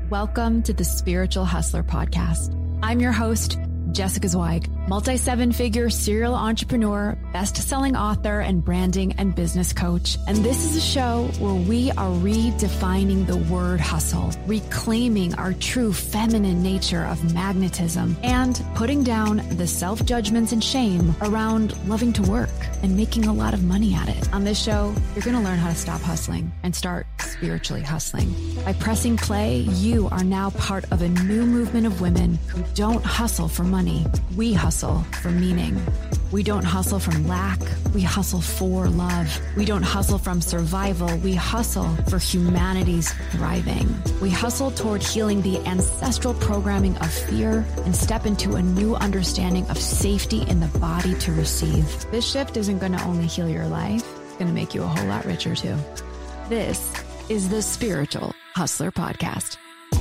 Welcome to the Spiritual Hustler Podcast. I'm your host, Jessica Zweig, multi-seven-figure serial entrepreneur, best-selling author, and branding and business coach. And this is a show where we are redefining the word hustle, reclaiming our true feminine nature of magnetism, and putting down the self-judgments and shame around loving to work and making a lot of money at it. On this show, you're going to learn how to stop hustling and start spiritually hustling. By pressing play, you are now part of a new movement of women who don't hustle for money. We hustle for meaning. We don't hustle from lack. We hustle for love. We don't hustle from survival. We hustle for humanity's thriving. We hustle toward healing the ancestral programming of fear and step into a new understanding of safety in the body to receive. This shift isn't going to only heal your life, it's going to make you a whole lot richer too. This is the Spiritual Hustler Podcast.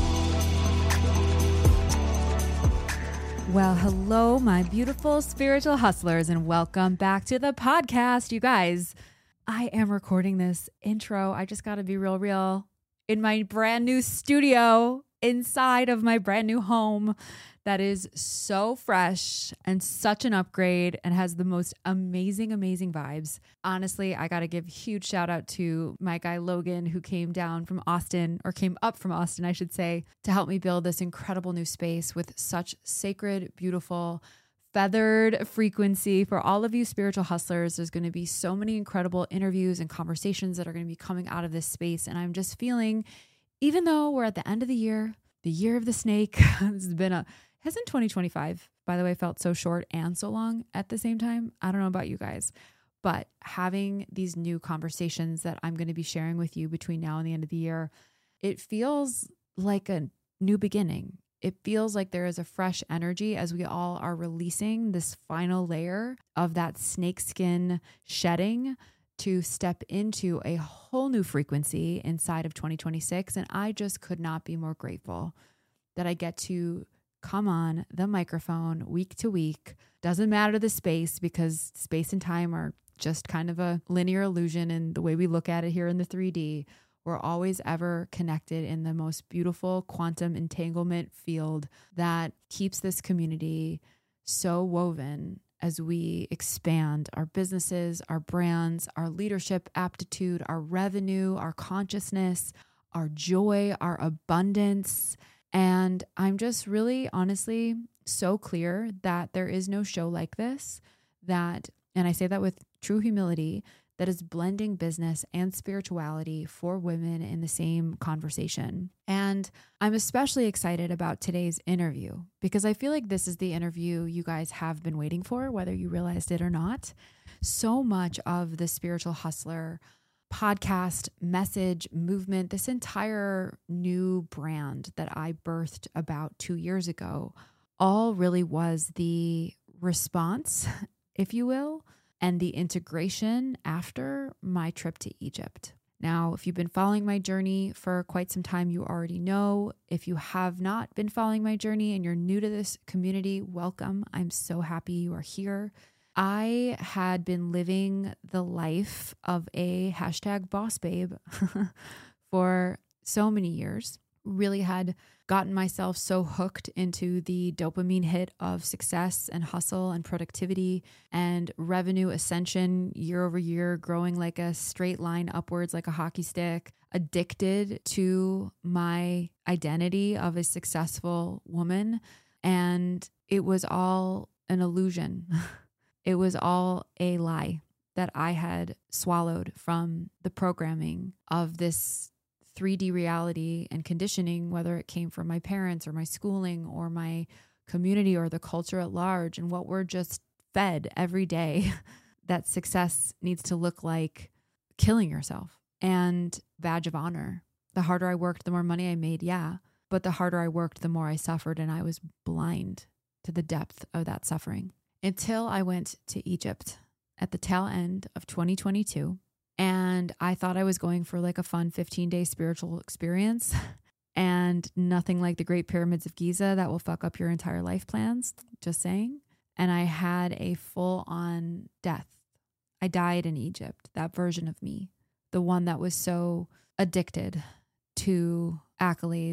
Well, hello, my beautiful spiritual hustlers, and welcome back to the podcast. You guys, I am recording this intro. I just got to be real in my brand new studio inside of my brand new home that is so fresh and such an upgrade and has the most amazing vibes. Honestly, I got to give a huge shout out to my guy Logan, who came up from Austin, I should say, to help me build this incredible new space with such sacred, beautiful, feathered frequency. For all of you spiritual hustlers, there's going to be so many incredible interviews and conversations that are going to be coming out of this space. And I'm just feeling, even though we're at the end of the year of the snake, hasn't 2025, by the way, felt so short and so long at the same time? I don't know about you guys, but having these new conversations that I'm going to be sharing with you between now and the end of the year, it feels like a new beginning. It feels like there is a fresh energy as we all are releasing this final layer of that snakeskin shedding to step into a whole new frequency inside of 2026. And I just could not be more grateful that I get to come on the microphone week to week. Doesn't matter the space, because space and time are just kind of a linear illusion in the way we look at it here in the 3D. We're always ever connected in the most beautiful quantum entanglement field that keeps this community so woven as we expand our businesses, our brands, our leadership aptitude, our revenue, our consciousness, our joy, our abundance. And I'm just really honestly so clear that there is no show like this, and I say that with true humility, that is blending business and spirituality for women in the same conversation. And I'm especially excited about today's interview because I feel like this is the interview you guys have been waiting for, whether you realized it or not. So much of the Spiritual Hustler podcast, message, movement, this entire new brand that I birthed about 2 years ago, all really was the response, if you will, and the integration after my trip to Egypt. Now, if you've been following my journey for quite some time, you already know. If you have not been following my journey and you're new to this community, welcome. I'm so happy you are here. I had been living the life of a #boss babe for so many years, really had gotten myself so hooked into the dopamine hit of success and hustle and productivity and revenue ascension year over year, growing like a straight line upwards like a hockey stick, addicted to my identity of a successful woman. And it was all an illusion. It was all a lie that I had swallowed from the programming of this 3D reality and conditioning, whether it came from my parents or my schooling or my community or the culture at large, and what we're just fed every day that success needs to look like killing yourself and badge of honor. The harder I worked, the more money I made. Yeah. But the harder I worked, the more I suffered. And I was blind to the depth of that suffering until I went to Egypt at the tail end of 2022. And I thought I was going for like a fun 15-day spiritual experience and nothing like the Great Pyramids of Giza that will fuck up your entire life plans. Just saying. And I had a full-on death. I died in Egypt, that version of me, the one that was so addicted to accolades,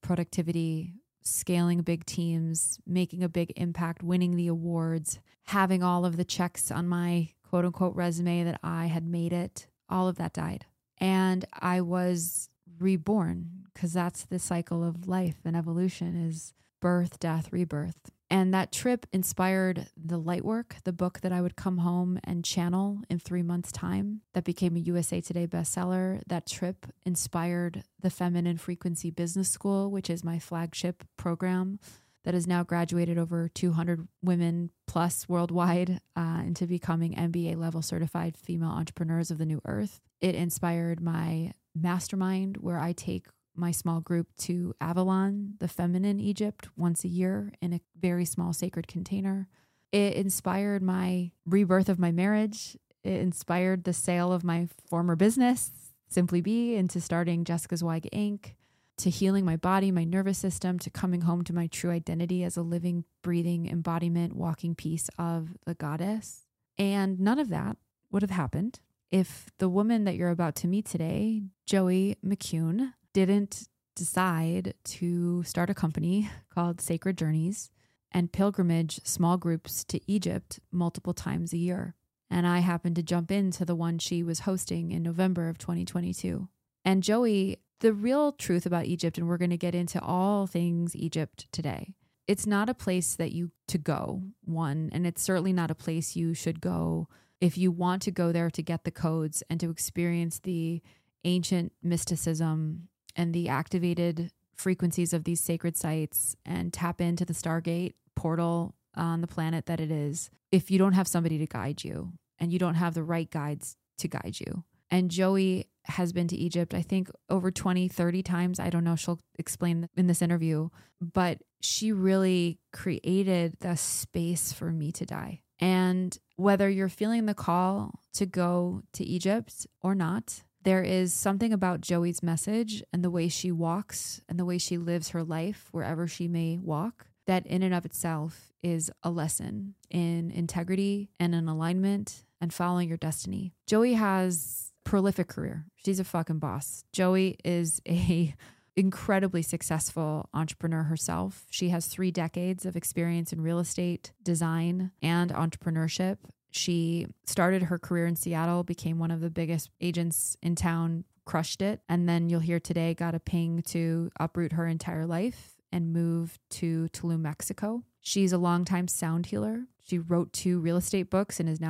productivity, scaling big teams, making a big impact, winning the awards, having all of the checks on my quote unquote resume that I had made it, all of that died. And I was reborn, because that's the cycle of life and evolution, is birth, death, rebirth. And that trip inspired The Lightwork, the book that I would come home and channel in 3 months' time. That became a USA Today bestseller. That trip inspired the Feminine Frequency Business School, which is my flagship program that has now graduated over 200 women plus worldwide into becoming MBA level certified female entrepreneurs of the new earth. It inspired my mastermind, where I take my small group to Avalon, the feminine Egypt, once a year in a very small sacred container. It inspired my rebirth of my marriage. It inspired the sale of my former business, Simply Be, into starting Jessica Zweig Inc., to healing my body, my nervous system, to coming home to my true identity as a living, breathing embodiment, walking piece of the goddess. And none of that would have happened if the woman that you're about to meet today, Joey McCune, didn't decide to start a company called Sacred Journeys and pilgrimage small groups to Egypt multiple times a year. And I happened to jump into the one she was hosting in November of 2022. And Joey, the real truth about Egypt, and we're going to get into all things Egypt today, it's not a place that you to go, one, and it's certainly not a place you should go if you want to go there to get the codes and to experience the ancient mysticism and the activated frequencies of these sacred sites and tap into the Stargate portal on the planet that it is, if you don't have somebody to guide you and you don't have the right guides to guide you. And Joey has been to Egypt, I think, over 20, 30 times. I don't know. She'll explain in this interview, but she really created the space for me to die. And whether you're feeling the call to go to Egypt or not, there is something about Joey's message and the way she walks and the way she lives her life wherever she may walk, that in and of itself is a lesson in integrity and in alignment and following your destiny. Joey has a prolific career. She's a fucking boss. Joey is a incredibly successful entrepreneur herself. She has 3 decades of experience in real estate, design, and entrepreneurship. She started her career in Seattle, became one of the biggest agents in town, crushed it. And then you'll hear today got a ping to uproot her entire life and move to Tulum, Mexico. She's a longtime sound healer. She wrote 2 real estate books and is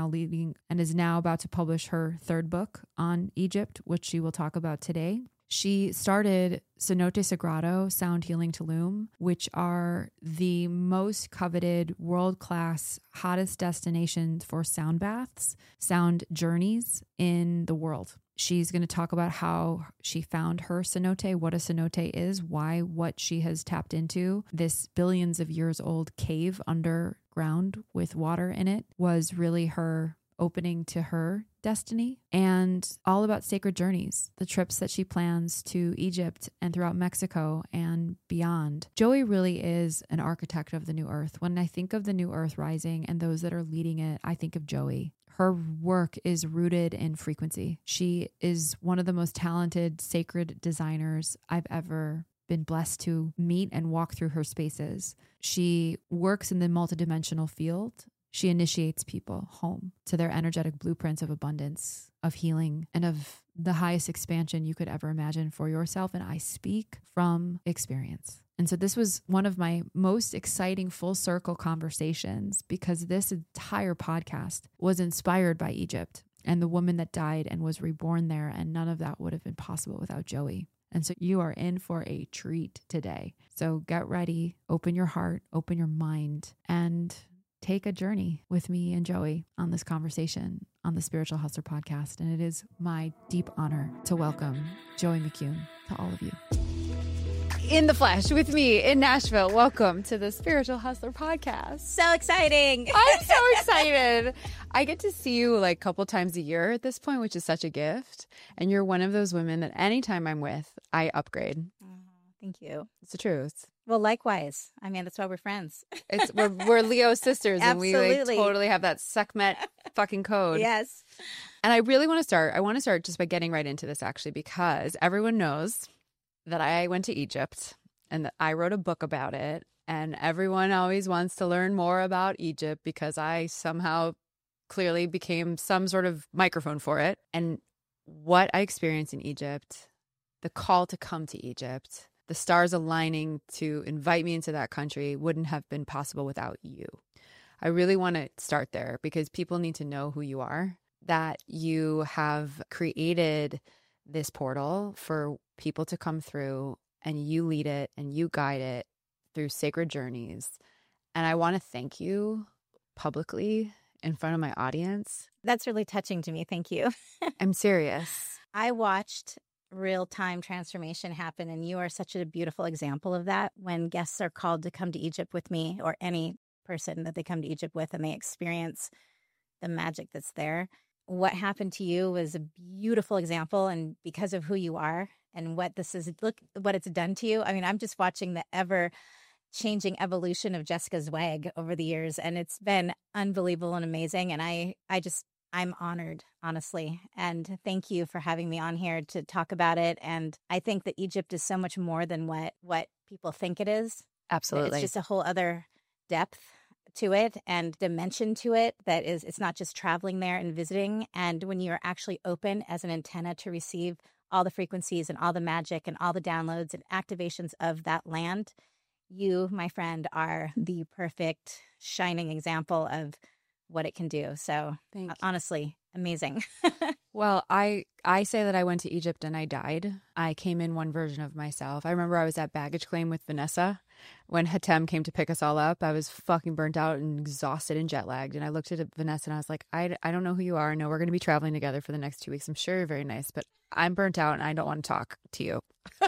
now about to publish her 3rd book on Egypt, which she will talk about today. She started Cenote Sagrado, Sound Healing Tulum, which are the most coveted, world-class, hottest destinations for sound baths, sound journeys in the world. She's going to talk about how she found her cenote, what a cenote is, what she has tapped into. This billions of years old cave underground with water in it was really her opening to her destiny, and all about sacred journeys, the trips that she plans to Egypt and throughout Mexico and beyond. Joey really is an architect of the new earth. When I think of the new earth rising and those that are leading it, I think of Joey. Her work is rooted in frequency. She is one of the most talented sacred designers I've ever been blessed to meet and walk through her spaces. She works in the multidimensional field. She initiates people home to their energetic blueprints of abundance, of healing, and of the highest expansion you could ever imagine for yourself. And I speak from experience. And so this was one of my most exciting full circle conversations, because this entire podcast was inspired by Egypt and the woman that died and was reborn there. And none of that would have been possible without Joey. And so you are in for a treat today. So get ready, open your heart, open your mind, and take a journey with me and Joey on this conversation on the Spiritual Hustler podcast. And it is my deep honor to welcome Joey McCune to all of you. In the flesh with me in Nashville. Welcome to the Spiritual Hustler podcast. So exciting. I'm so excited. I get to see you like a couple times a year at this point, which is such a gift. And you're one of those women that anytime I'm with, I upgrade. Thank you. It's the truth. Well, likewise. I mean, that's why we're friends. We're Leo sisters, and we like totally have that Sekhmet fucking code. Yes. And I really want to start. I want to start just by getting right into this, actually, because everyone knows that I went to Egypt and that I wrote a book about it. And everyone always wants to learn more about Egypt because I somehow clearly became some sort of microphone for it. And what I experienced in Egypt, the call to come to Egypt, the stars aligning to invite me into that country wouldn't have been possible without you. I really want to start there because people need to know who you are, that you have created this portal for people to come through, and you lead it and you guide it through sacred journeys. And I want to thank you publicly in front of my audience. That's really touching to me. Thank you. I'm serious. I watched real-time transformation happen, and you are such a beautiful example of that. When guests are called to come to Egypt with me, or any person that they come to Egypt with, and they experience the magic that's there. What happened to you was a beautiful example, and because of who you are and what this is, look what it's done to you. I mean, I'm just watching the ever-changing evolution of Jessica Zweig over the years, and it's been unbelievable and amazing, and I'm honored, honestly, and thank you for having me on here to talk about it. And I think that Egypt is so much more than what people think it is. Absolutely. It's just a whole other depth to it and dimension to it that is, it's not just traveling there and visiting. And when you're actually open as an antenna to receive all the frequencies and all the magic and all the downloads and activations of that land, you, my friend, are the perfect shining example of what it can do. So honestly, amazing. Well, I say that I went to Egypt and I died. I came in one version of myself. I remember I was at baggage claim with Vanessa when Hatem came to pick us all up. I was fucking burnt out and exhausted and jet lagged. And I looked at Vanessa and I was like, I don't know who you are. I know we're going to be traveling together for the next 2 weeks. I'm sure you're very nice, but I'm burnt out and I don't want to talk to you.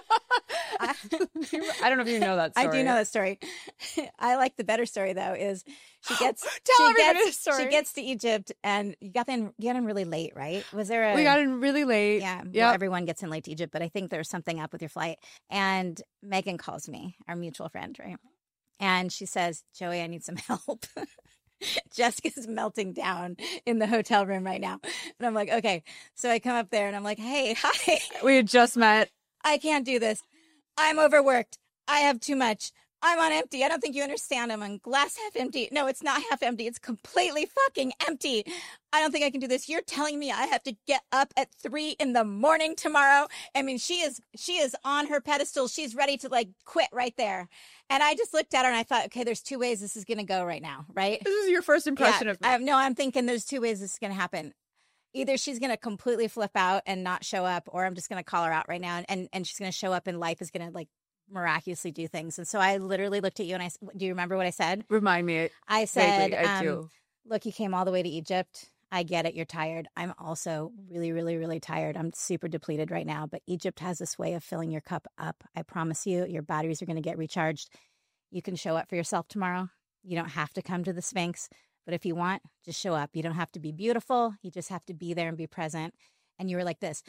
I don't know if you know that story. I do know that story. I like the better story though. Is she gets she gets to Egypt, and you got in really late, right? Was there we got in really late? Yeah, well, everyone gets in late to Egypt, but I think there's something up with your flight. And Megan calls me, our mutual friend, right? And she says, "Joey, I need some help." Jessica's melting down in the hotel room right now, and I'm like, okay. So I come up there and I'm like, hey, hi. We had just met. I can't do this. I'm overworked. I have too much. I'm on empty. I don't think you understand. I'm on glass half empty. No, it's not half empty. It's completely fucking empty. I don't think I can do this. You're telling me I have to get up at 3 a.m. tomorrow. I mean, she is on her pedestal. She's ready to like quit right there. And I just looked at her and I thought, okay, there's two ways this is going to go right now, right? This is your first impression of me. No, I'm thinking there's two ways this is going to happen. Either she's going to completely flip out and not show up, or I'm just going to call her out right now, and she's going to show up and life is going to like miraculously do things. And so I literally looked at you and do you remember what I said? Remind me. I said, I do. Look, you came all the way to Egypt. I get it. You're tired. I'm also really, really, really tired. I'm super depleted right now, but Egypt has this way of filling your cup up. I promise you, your batteries are going to get recharged. You can show up for yourself tomorrow. You don't have to come to the Sphinx. But if you want, just show up. You don't have to be beautiful. You just have to be there and be present. And you were like this.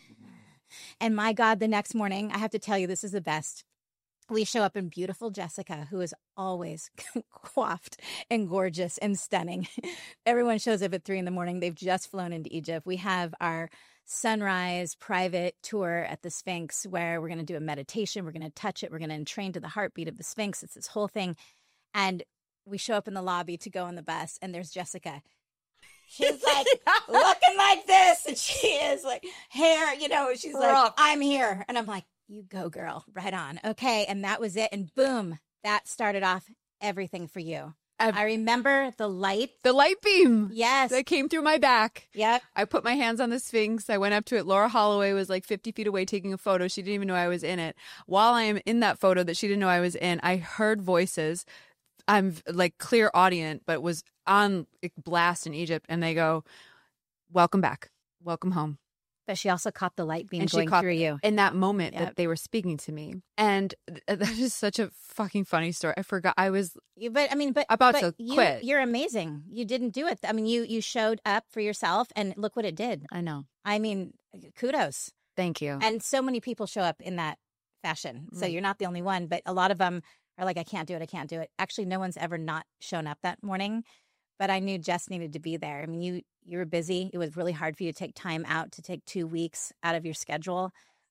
And my God, the next morning, I have to tell you, this is the best. We show up in beautiful Jessica, who is always coiffed and gorgeous and stunning. Everyone shows up at 3 a.m. They've just flown into Egypt. We have our sunrise private tour at the Sphinx where we're going to do a meditation. We're going to touch it. We're going to entrain to the heartbeat of the Sphinx. It's this whole thing. And we show up in the lobby to go on the bus, and there's Jessica. She's like looking like this, and she is like hair, she's like, I'm here. And I'm like, you go, girl, right on. Okay. And that was it. And boom, that started off everything for you. I remember the light beam. Yes. That came through my back. Yep. I put my hands on the Sphinx. I went up to it. Laura Holloway was like 50 feet away taking a photo. She didn't even know I was in it. While I am in that photo that she didn't know I was in, I heard voices. I'm like clear audient, but was on blast in Egypt. And they go, welcome back. Welcome home. But she also caught the light beam going through you. In that moment that they were speaking to me. And that is such a fucking funny story. I forgot. I was about to quit. You're amazing. You didn't do it. I mean, you showed up for yourself, and look what it did. I know. I mean, kudos. Thank you. And so many people show up in that fashion. So you're not the only one, but a lot of them are like, I can't do it. I can't do it. Actually, no one's ever not shown up that morning. But I knew Jess needed to be there. I mean, you were busy. It was really hard for you to take time out, to take 2 weeks out of your schedule.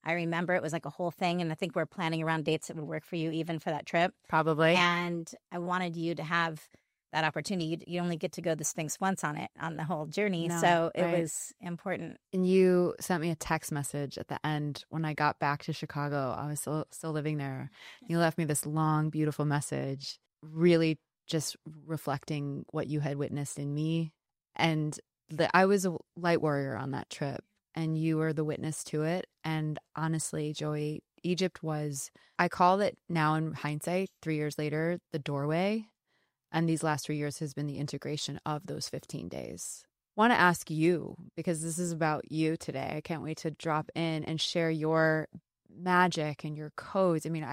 I remember it was like a whole thing. And I think we're planning around dates that would work for you even for that trip. Probably. And I wanted you to have that opportunity. You only get to go the Sphinx once on the whole journey. No, So it right. was important. And you sent me a text message at the end when I got back to Chicago. I was still living there. You left me this long, beautiful message, really just reflecting what you had witnessed in me. And I was a light warrior on that trip, and you were the witness to it. And honestly, Joey, Egypt was, I call it now in hindsight, 3 years later, the doorway. And these last 3 years has been the integration of those 15 days. Want to ask you, because this is about you today. I can't wait to drop in and share your magic and your codes. I mean,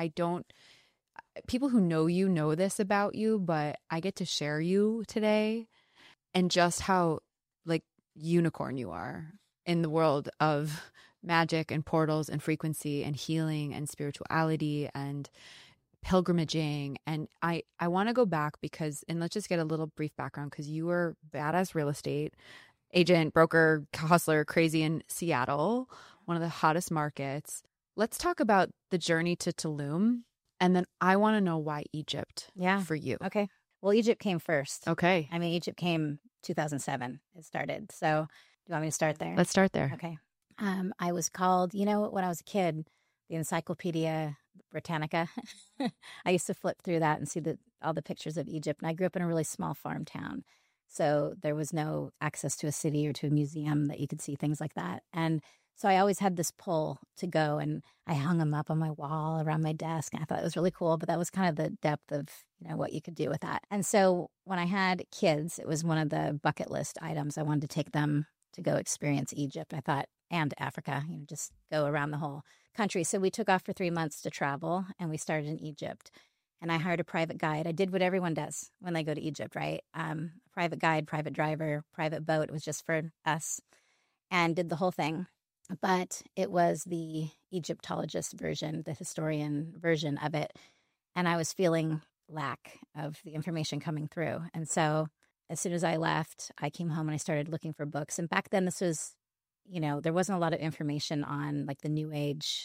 people who know you know this about you, but I get to share you today and just how like unicorn you are in the world of magic and portals and frequency and healing and spirituality and pilgrimaging. And I want to go back and let's just get a little brief background, because you were badass real estate agent, broker, hustler, crazy in Seattle, one of the hottest markets. Let's talk about the journey to Tulum. And then I want to know why Egypt for you. Okay. Well, Egypt came first. Okay. I mean, Egypt came 2007. It started. So do you want me to start there? Let's start there. Okay. I was called, when I was a kid, the Encyclopedia Britannica. I used to flip through that and see all the pictures of Egypt. And I grew up in a really small farm town. So there was no access to a city or to a museum that you could see things like that. And so I always had this pull to go, and I hung them up on my wall around my desk. And I thought it was really cool, but that was kind of the depth of, what you could do with that. And so when I had kids, it was one of the bucket list items. I wanted to take them to go experience Egypt. I thought, and Africa, just go around the whole country. So we took off for 3 months to travel, and we started in Egypt. And I hired a private guide. I did what everyone does when they go to Egypt, right? Private guide, private driver, private boat. It was just for us, and did the whole thing. But it was the Egyptologist version, the historian version of it. And I was feeling lack of the information coming through. And so as soon as I left, I came home and I started looking for books. And back then this was, there wasn't a lot of information on like the New Age,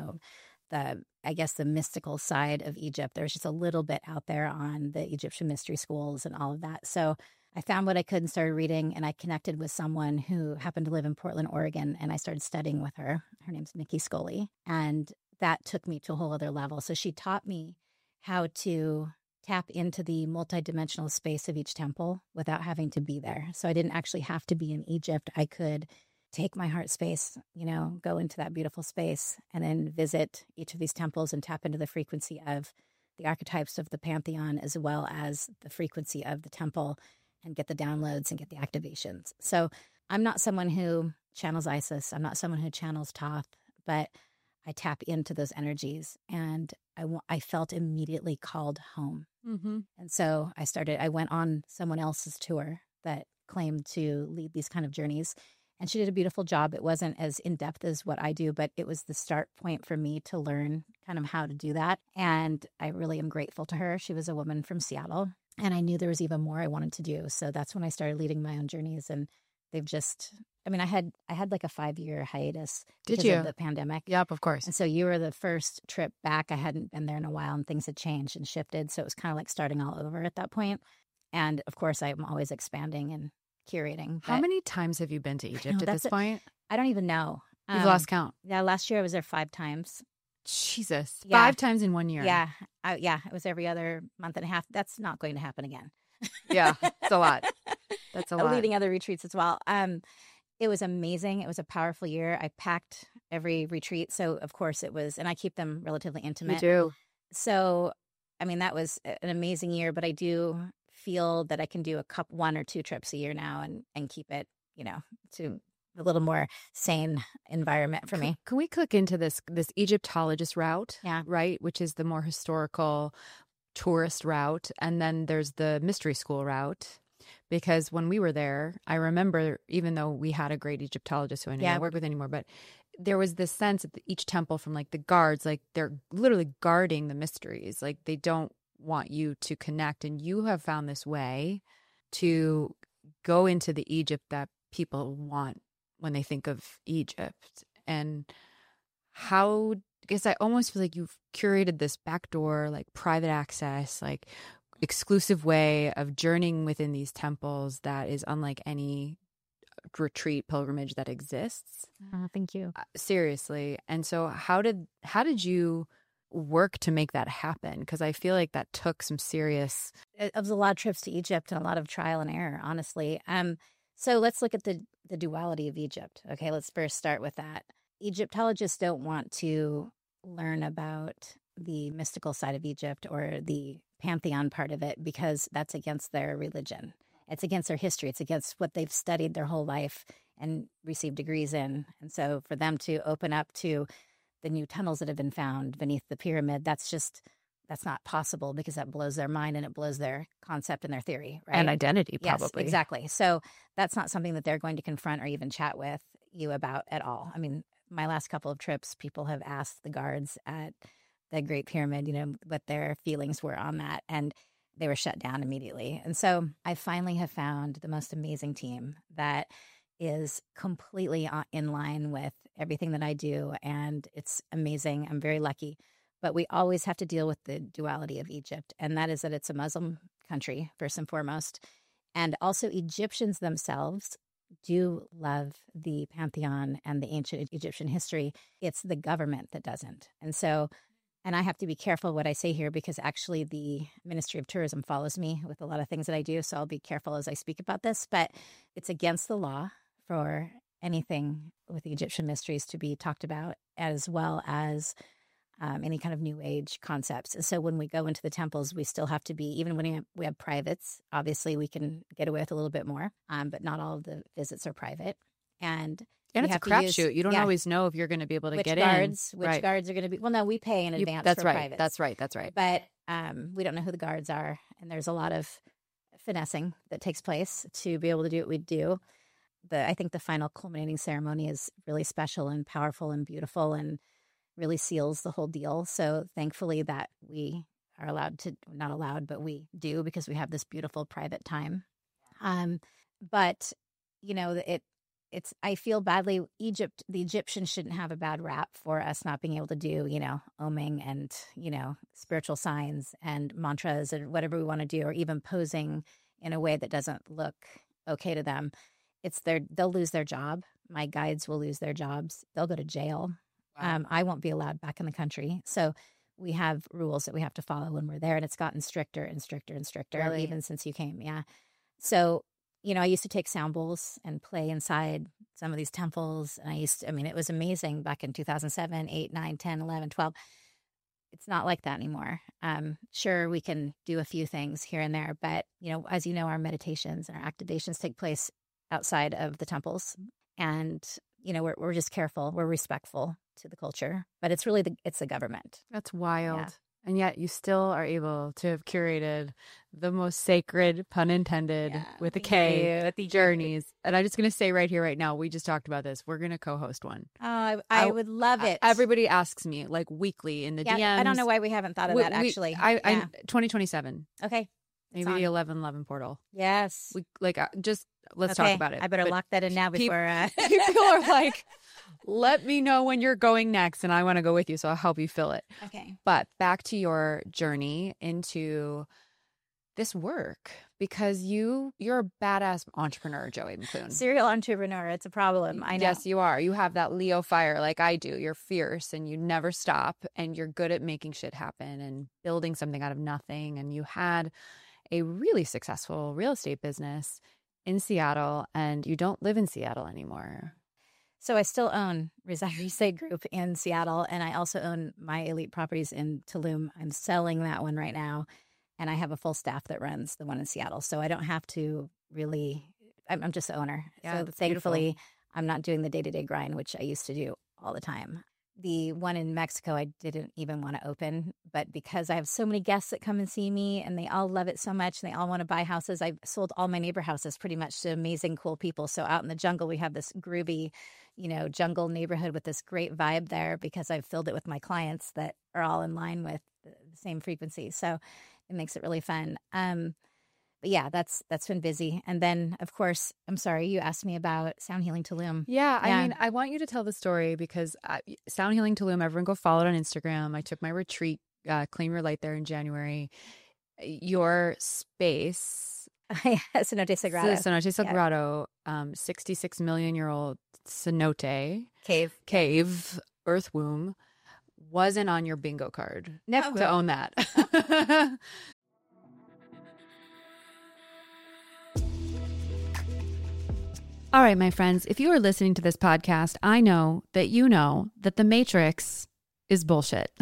the mystical side of Egypt. There was just a little bit out there on the Egyptian mystery schools and all of that. So I found what I could and started reading, and I connected with someone who happened to live in Portland, Oregon, and I started studying with her. Her name's Nikki Scully, and that took me to a whole other level. So she taught me how to tap into the multidimensional space of each temple without having to be there. So I didn't actually have to be in Egypt. I could take my heart space, go into that beautiful space and then visit each of these temples and tap into the frequency of the archetypes of the pantheon as well as the frequency of the temple and get the downloads and get the activations. So I'm not someone who channels Isis. I'm not someone who channels Thoth, but I tap into those energies, and I felt immediately called home. Mm-hmm. And so I went on someone else's tour that claimed to lead these kind of journeys. And she did a beautiful job. It wasn't as in-depth as what I do, but it was the start point for me to learn kind of how to do that. And I really am grateful to her. She was a woman from Seattle, and I knew there was even more I wanted to do. So that's when I started leading my own journeys. And they've just, I had like a 5-year hiatus because of the pandemic. Yep, of course. And so you were the first trip back. I hadn't been there in a while, and things had changed and shifted. So it was kind of like starting all over at that point. And of course, I'm always expanding and curating. How many times have you been to Egypt at this point? I don't even know. You've lost count. Yeah, last year I was there 5 times. Jesus. Yeah. 5 times in 1 year. Yeah. It was every other month and a half. That's not going to happen again. Yeah, it's a lot. That's a lot. Leading other retreats as well. It was amazing. It was a powerful year. I packed every retreat. So, of course, it was, and I keep them relatively intimate. You do. So, that was an amazing year, but I do feel that I can do 1 or 2 trips a year now and keep it, to a little more sane environment for me. Can we click into this Egyptologist route? Yeah. Right? Which is the more historical tourist route. And then there's the mystery school route. Because when we were there, I remember, even though we had a great Egyptologist who I didn't work with anymore, but there was this sense at each temple from like the guards, like they're literally guarding the mysteries. Like they don't want you to connect. And you have found this way to go into the Egypt that people want when they think of Egypt. And how, because I almost feel like you've curated this backdoor, like private access, like exclusive way of journeying within these temples that is unlike any retreat pilgrimage that exists. Oh, thank you. Seriously. And so how did you work to make that happen? Because I feel like that took some serious. It was a lot of trips to Egypt and a lot of trial and error, honestly. So let's look at the duality of Egypt. Okay, let's first start with that. Egyptologists don't want to learn about the mystical side of Egypt or the pantheon part of it because that's against their religion. It's against their history. It's against what they've studied their whole life and received degrees in. And so for them to open up to the new tunnels that have been found beneath the pyramid, that's not possible because that blows their mind and it blows their concept and their theory, right? And identity, probably. Yes, exactly. So that's not something that they're going to confront or even chat with you about at all. I mean, my last couple of trips, people have asked the guards at the Great Pyramid, what their feelings were on that. And they were shut down immediately. And so I finally have found the most amazing team that is completely in line with everything that I do. And it's amazing. I'm very lucky. But we always have to deal with the duality of Egypt. And that is that it's a Muslim country, first and foremost. And also Egyptians themselves do love the pantheon and the ancient Egyptian history. It's the government that doesn't. And I have to be careful what I say here because actually the Ministry of Tourism follows me with a lot of things that I do. So I'll be careful as I speak about this. But it's against the law for anything with the Egyptian mysteries to be talked about, as well as any kind of New Age concepts. And so when we go into the temples, we still have to be, even when we have privates, obviously we can get away with a little bit more, but not all of the visits are private. And it's a crapshoot. You don't always know if you're going to be able to get in. Which guards are going to be. Well, no, we pay in advance for privates. That's right. But we don't know who the guards are. And there's a lot of finessing that takes place to be able to do what we do. I think the final culminating ceremony is really special and powerful and beautiful and really seals the whole deal. So thankfully that we are allowed to, not allowed, but we do because we have this beautiful private time. But, I feel badly. The Egyptians shouldn't have a bad rap for us not being able to do, oming and, spiritual signs and mantras and whatever we want to do, or even posing in a way that doesn't look okay to them. They'll lose their job. My guides will lose their jobs. They'll go to jail. Wow. I won't be allowed back in the country. So we have rules that we have to follow when we're there, and it's gotten stricter and stricter and stricter, really? Even since you came. Yeah. So, I used to take sound bowls and play inside some of these temples. And it was amazing back in 2007, 8, 9, 10, 11, 12. It's not like that anymore. Sure, we can do a few things here and there, but, as you know, our meditations and our activations take place outside of the temples. And, we're just careful. We're respectful to the culture, but it's really it's the government. That's wild. Yeah. And yet you still are able to have curated the most sacred, pun intended, with a K, with the journeys. And I'm just going to say right here, right now, we just talked about this. We're going to co-host one. Oh, I would love it. Everybody asks me like weekly in the DMs. I don't know why we haven't thought of that, actually. 2027. Okay. Maybe the 11/11 portal. Yes. Let's talk about it. I better lock that in now before people are like, let me know when you're going next, and I want to go with you, so I'll help you fill it. Okay. But back to your journey into this work, because you're a badass entrepreneur, Joey McClune. Serial entrepreneur. It's a problem. I know. Yes, you are. You have that Leo fire like I do. You're fierce and you never stop, and you're good at making shit happen and building something out of nothing. And you had a really successful real estate business in Seattle, and you don't live in Seattle anymore. So I still own Reside Real Estate Group in Seattle, and I also own My Elite Properties in Tulum. I'm selling that one right now, and I have a full staff that runs the one in Seattle. So I don't have to really, I'm just the owner. Yeah, so thankfully, beautiful. I'm not doing the day-to-day grind, which I used to do all the time. The one in Mexico, I didn't even want to open, but because I have so many guests that come and see me and they all love it so much and they all want to buy houses, I've sold all my neighbor houses pretty much to amazing, cool people. So out in the jungle, we have this groovy, jungle neighborhood with this great vibe there because I've filled it with my clients that are all in line with the same frequency. So it makes it really fun. yeah, that's been busy. And then, of course, I'm sorry, you asked me about Sound Healing Tulum. Yeah, I mean, I want you to tell the story because Sound Healing Tulum, everyone go follow it on Instagram. I took my retreat, Claim Your Light there in January. Your space, Cenote Sagrado. Cenote Sagrado, 66 million year old cenote cave, earth womb, wasn't on your bingo card. Never to own that. All right, my friends, if you are listening to this podcast, I know that you know that the Matrix is bullshit.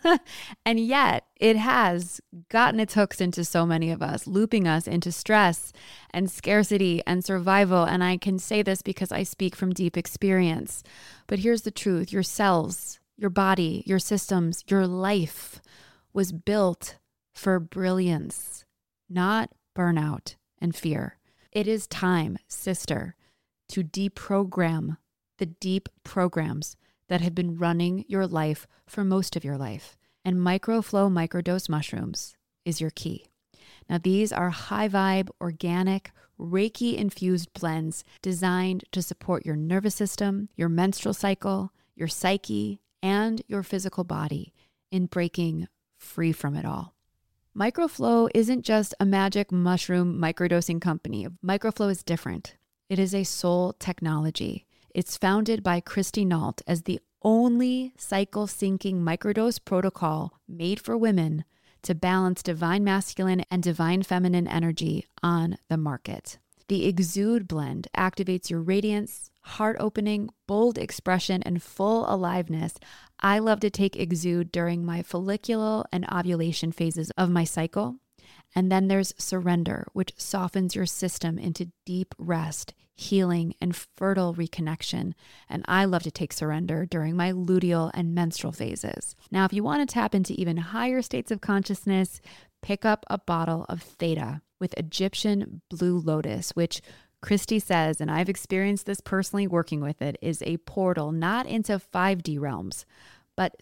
And yet it has gotten its hooks into so many of us, looping us into stress and scarcity and survival. And I can say this because I speak from deep experience. But here's the truth. Your cells, your body, your systems, your life was built for brilliance, not burnout and fear. It is time, sister, to deprogram the deep programs that have been running your life for most of your life. And Microflow microdose mushrooms is your key. Now, these are high vibe, organic, Reiki-infused blends designed to support your nervous system, your menstrual cycle, your psyche, and your physical body in breaking free from it all. Microflow isn't just a magic mushroom microdosing company. Microflow is different. It is a soul technology. It's founded by Christy Nault as the only cycle-syncing microdose protocol made for women to balance divine masculine and divine feminine energy on the market. The Exude blend activates your radiance, heart-opening, bold expression, and full aliveness. I love to take Exude during my follicular and ovulation phases of my cycle. And then there's Surrender, which softens your system into deep rest, healing, and fertile reconnection. And I love to take Surrender during my luteal and menstrual phases. Now, if you want to tap into even higher states of consciousness, pick up a bottle of Theta with Egyptian Blue Lotus, which Christy says, and I've experienced this personally working with it, is a portal not into 5D realms, but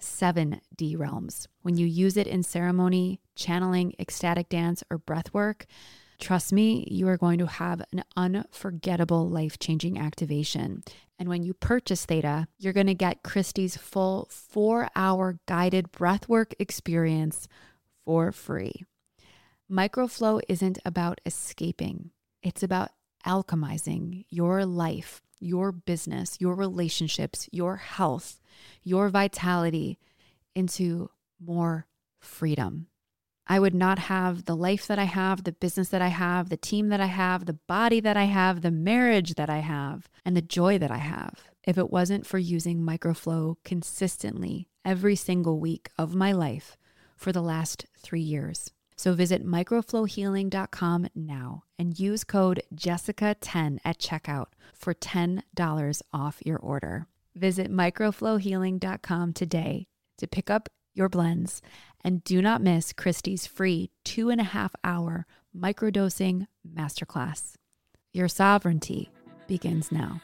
7D realms. When you use it in ceremony, channeling, ecstatic dance, or breath work, trust me, you are going to have an unforgettable, life-changing activation. And when you purchase Theta, you're going to get Christy's full 4-hour guided breathwork experience for free. Microflow isn't about escaping. It's about alchemizing your life, your business, your relationships, your health, your vitality into more freedom. I would not have the life that I have, the business that I have, the team that I have, the body that I have, the marriage that I have, and the joy that I have if it wasn't for using Microflow consistently every single week of my life for the last 3 years. So visit microflowhealing.com now and use code Jessica10 at checkout for $10 off your order. Visit microflowhealing.com today to pick up your blends, and do not miss Christy's free 2.5-hour microdosing masterclass. Your sovereignty begins now.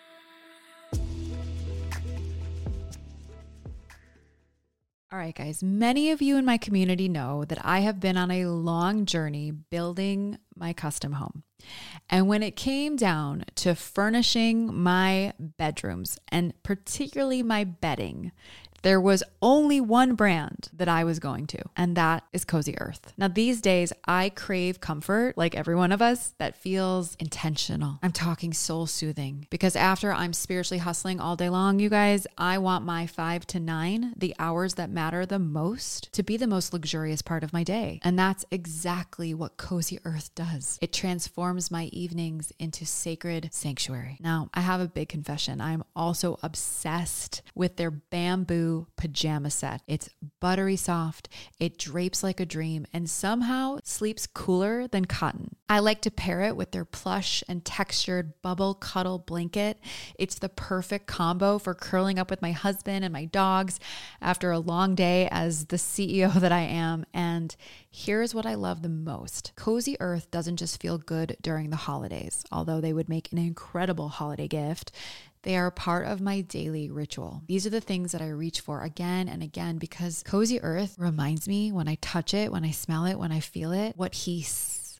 All right, guys, many of you in my community know that I have been on a long journey building my custom home. And when it came down to furnishing my bedrooms and particularly my bedding, there was only one brand that I was going to, and that is Cozy Earth. Now, these days, I crave comfort, like every one of us, that feels intentional. I'm talking soul soothing, because after I'm spiritually hustling all day long, you guys, I want my 5 to 9, the hours that matter the most, to be the most luxurious part of my day. And that's exactly what Cozy Earth does. It transforms my evenings into sacred sanctuary. Now, I have a big confession. I'm also obsessed with their bamboo pajama set. It's buttery soft, it drapes like a dream, and somehow sleeps cooler than cotton. I like to pair it with their plush and textured bubble cuddle blanket. It's the perfect combo for curling up with my husband and my dogs after a long day as the CEO that I am. And here's what I love the most. Cozy Earth doesn't just feel good during the holidays, although they would make an incredible holiday gift. They are part of my daily ritual. These are the things that I reach for again and again because Cozy Earth reminds me when I touch it, when I smell it, when I feel it, what peace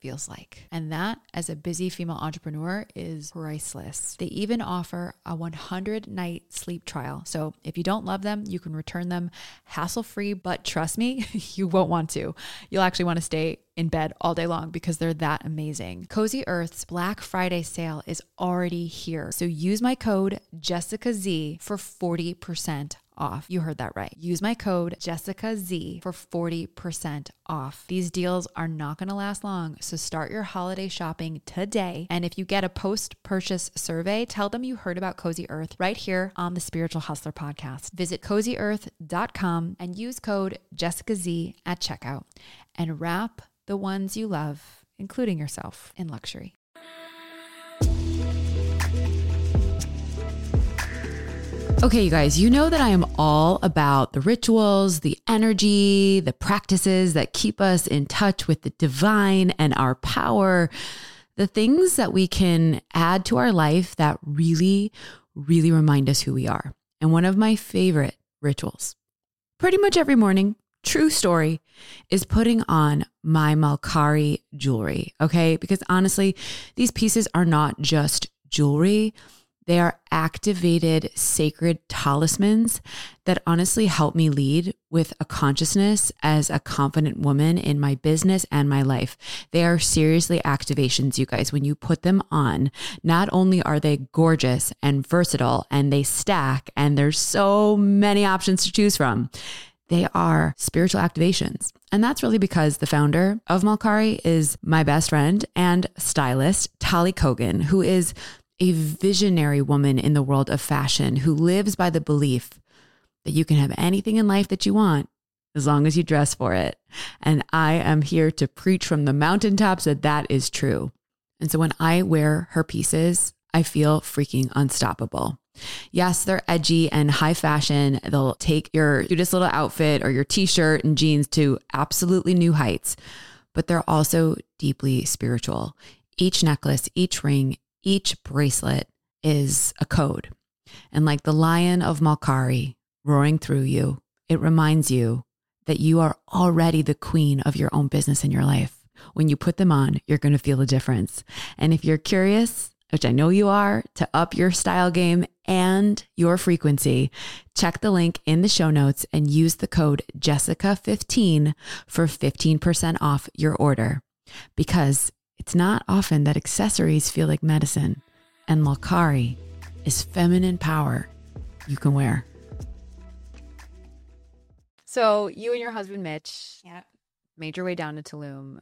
feels like. And that, as a busy female entrepreneur, is priceless. They even offer a 100-night sleep trial. So if you don't love them, you can return them hassle-free, but trust me, you won't want to. You'll actually want to stay in bed all day long because they're that amazing. Cozy Earth's Black Friday sale is already here. So use my code JessicaZ for 40% off. You heard that right. Use my code JessicaZ for 40% off. These deals are not going to last long, so start your holiday shopping today. And if you get a post-purchase survey, tell them you heard about Cozy Earth right here on the Spiritual Hustler podcast. Visit CozyEarth.com and use code JessicaZ at checkout and wrap the ones you love, including yourself, in luxury. Okay, you guys, you know that I am all about the rituals, the energy, the practices that keep us in touch with the divine and our power, the things that we can add to our life that really, really remind us who we are. And one of my favorite rituals, pretty much every morning, true story, is putting on my Malkari jewelry, okay? Because honestly, these pieces are not just jewelry. They are activated sacred talismans that honestly help me lead with a consciousness as a confident woman in my business and my life. They are seriously activations, you guys. When you put them on, not only are they gorgeous and versatile and they stack and there's so many options to choose from, they are spiritual activations. And that's really because the founder of Malkari is my best friend and stylist, Tali Kogan, who is a visionary woman in the world of fashion who lives by the belief that you can have anything in life that you want as long as you dress for it. And I am here to preach from the mountaintops that that is true. And so when I wear her pieces, I feel freaking unstoppable. Yes, they're edgy and high fashion. They'll take your cutest little outfit or your t-shirt and jeans to absolutely new heights, but they're also deeply spiritual. Each necklace, each ring, each bracelet is a code. And like the lion of Malkari roaring through you, it reminds you that you are already the queen of your own business in your life. When you put them on, you're going to feel a difference. And if you're curious, which I know you are, to up your style game and your frequency, check the link in the show notes and use the code Jessica15 for 15% off your order. Because it's not often that accessories feel like medicine, and Malkari is feminine power you can wear. So you and your husband, Mitch, made your way down to Tulum.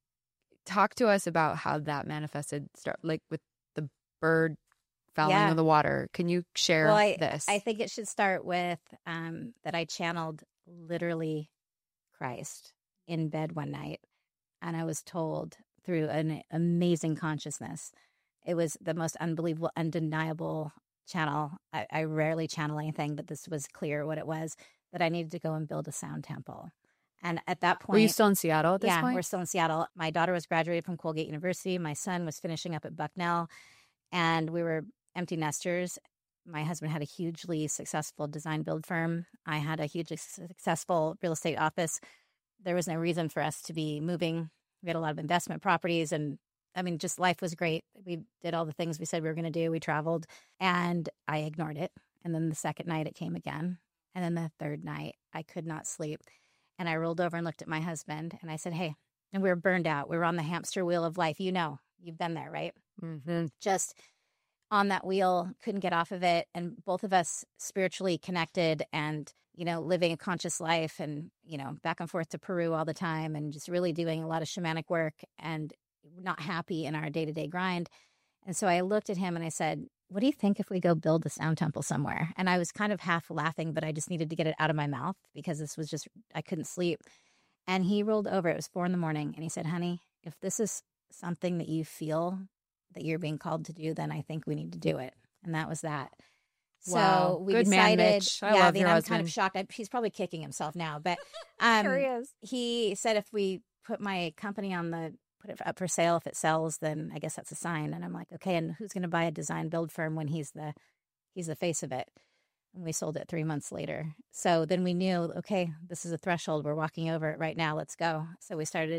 Talk to us about how that manifested, like with the bird fouling of the water. Can you share this? I think it should start with that I channeled literally Christ in bed one night, and I was told through an amazing consciousness. It was the most unbelievable, undeniable channel. I rarely channel anything, but this was clear what it was, that I needed to go and build a sound temple. And at that point... Were you still in Seattle at this point? Yeah, we're still in Seattle. My daughter was graduated from Colgate University. My son was finishing up at Bucknell. And we were empty nesters. My husband had a hugely successful design build firm. I had a hugely successful real estate office. There was no reason for us to be moving. We had a lot of investment properties. And I mean, just life was great. We did all the things we said we were going to do. We traveled. And I ignored it. And then the second night it came again. And then the third night I could not sleep. And I rolled over and looked at my husband and I said, hey, and we were burned out. We were on the hamster wheel of life. You know, you've been there, right? Mm-hmm. Just on that wheel, couldn't get off of it. And both of us spiritually connected and, you know, living a conscious life and, you know, back and forth to Peru all the time and just really doing a lot of shamanic work and not happy in our day-to-day grind. And so I looked at him and I said, what do you think if we go build a sound temple somewhere? And I was kind of half laughing, but I just needed to get it out of my mouth because this was just, I couldn't sleep. And he rolled over. It was 4 a.m. and he said, honey, if this is something that you feel that you're being called to do, then I think we need to do it. And that was that. Wow. So we Good decided, man, Mitch. I love your I'm husband. kind of shocked. He's probably kicking himself now, but Sure he is. he said, if we put my company put it up for sale, if it sells, then I guess that's a sign. And I'm like, okay, and who's going to buy a design build firm when he's the face of it? And we sold it 3 months later. So then we knew, okay, this is a threshold. We're walking over it right now. Let's go. So we started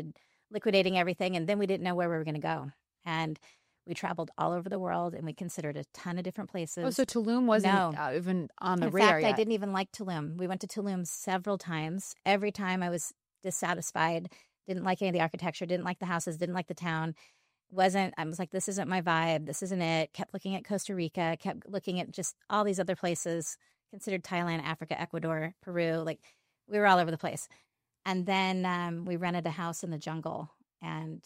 liquidating everything. And then we didn't know where we were going to go. And we traveled all over the world and we considered a ton of different places. Oh, so Tulum wasn't even on the radar yet. I didn't even like Tulum. We went to Tulum several times. Every time I was dissatisfied, didn't like any of the architecture, didn't like the houses, didn't like the town. I was like, this isn't my vibe. This isn't it. Kept looking at Costa Rica, kept looking at just all these other places, considered Thailand, Africa, Ecuador, Peru. Like we were all over the place. And then we rented a house in the jungle and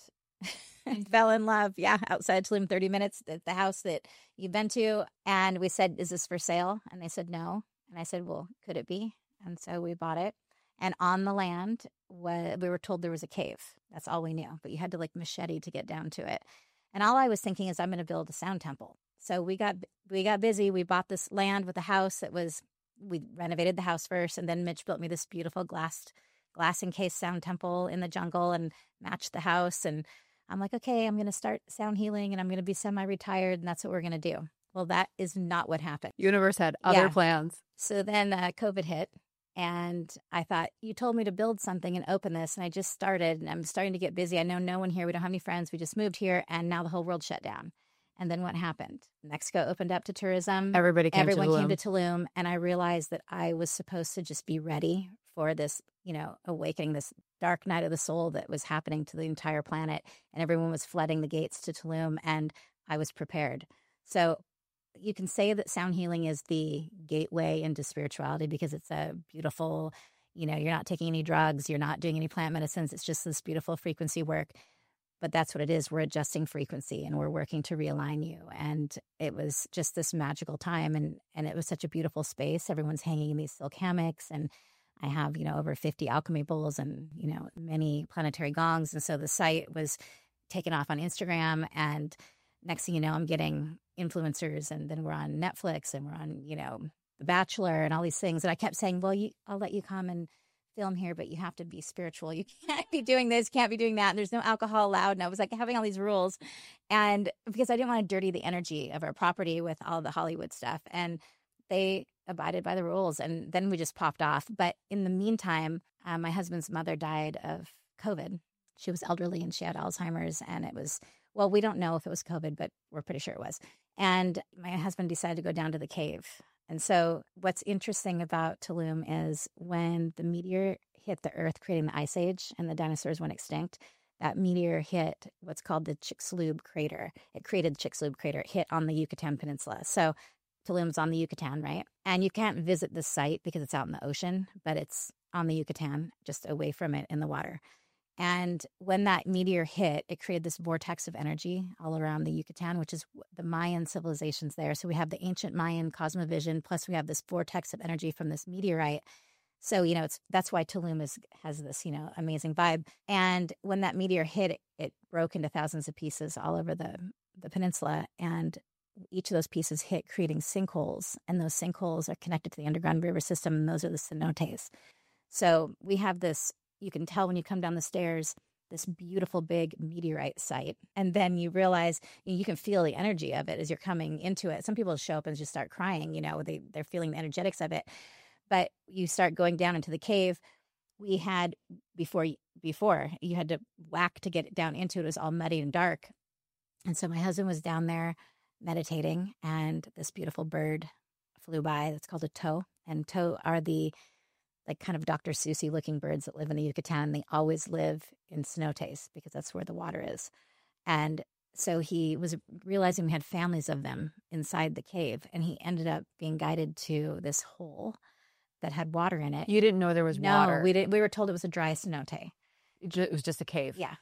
fell in love. Yeah, outside Tulum, 30 minutes, the house that you've been to. And we said, is this for sale? And they said, no. And I said, well, could it be? And so we bought it. And on the land, we were told there was a cave. That's all we knew. But you had to like machete to get down to it. And all I was thinking is I'm going to build a sound temple. So we got busy. We bought this land with a house we renovated the house first. And then Mitch built me this beautiful glass encased sound temple in the jungle and matched the house. And I'm like, okay, I'm going to start sound healing and I'm going to be semi-retired and that's what we're going to do. Well, that is not what happened. Universe had other plans. So then COVID hit and I thought, you told me to build something and open this. And I just started and I'm starting to get busy. I know no one here. We don't have any friends. We just moved here and now the whole world shut down. And then what happened? Mexico opened up to tourism. Everyone came to Tulum. And I realized that I was supposed to just be ready for this, awakening, this dark night of the soul that was happening to the entire planet. And everyone was flooding the gates to Tulum. And I was prepared. So you can say that sound healing is the gateway into spirituality because it's a beautiful, you're not taking any drugs. You're not doing any plant medicines. It's just this beautiful frequency work. But that's what it is. We're adjusting frequency and we're working to realign you. And it was just this magical time. And it was such a beautiful space. Everyone's hanging in these silk hammocks. And I have, over 50 alchemy bowls and, many planetary gongs. And so the site was taken off on Instagram. And next thing you know, I'm getting influencers. And then we're on Netflix and we're on, The Bachelor and all these things. And I kept saying, well, I'll let you come and film here, but you have to be spiritual. You can't be doing this, can't be doing that. And there's no alcohol allowed. And I was like having all these rules. And because I didn't want to dirty the energy of our property with all the Hollywood stuff. And they abided by the rules. And then we just popped off. But in the meantime, my husband's mother died of COVID. She was elderly and she had Alzheimer's. And it was, well, we don't know if it was COVID, but we're pretty sure it was. And my husband decided to go down to the cave. And so what's interesting about Tulum is when the meteor hit the earth, creating the ice age and the dinosaurs went extinct, that meteor hit what's called the Chicxulub crater. It created the Chicxulub crater. It hit on the Yucatan Peninsula. So Tulum's on the Yucatan, right? And you can't visit the site because it's out in the ocean, but it's on the Yucatan, just away from it in the water. And when that meteor hit, it created this vortex of energy all around the Yucatan, which is the Mayan civilizations there. So we have the ancient Mayan cosmovision, plus we have this vortex of energy from this meteorite. So, that's why Tulum has this, amazing vibe. And when that meteor hit, it broke into thousands of pieces all over the peninsula. And each of those pieces hit, creating sinkholes. And those sinkholes are connected to the underground river system, and those are the cenotes. So we have this. You can tell when you come down the stairs, this beautiful big meteorite site. And then you realize you can feel the energy of it as you're coming into it. Some people show up and just start crying, they're feeling the energetics of it. But you start going down into the cave. We had, before you had to whack to get down into it. It was all muddy and dark. And so my husband was down there meditating and this beautiful bird flew by that's called a toh. And toh are the kind of Dr. Seuss looking birds that live in the Yucatan. They always live in cenotes because that's where the water is. And so he was realizing we had families of them inside the cave. And he ended up being guided to this hole that had water in it. You didn't know there was water? No, we didn't. We were told it was a dry cenote. It was just a cave? Yeah.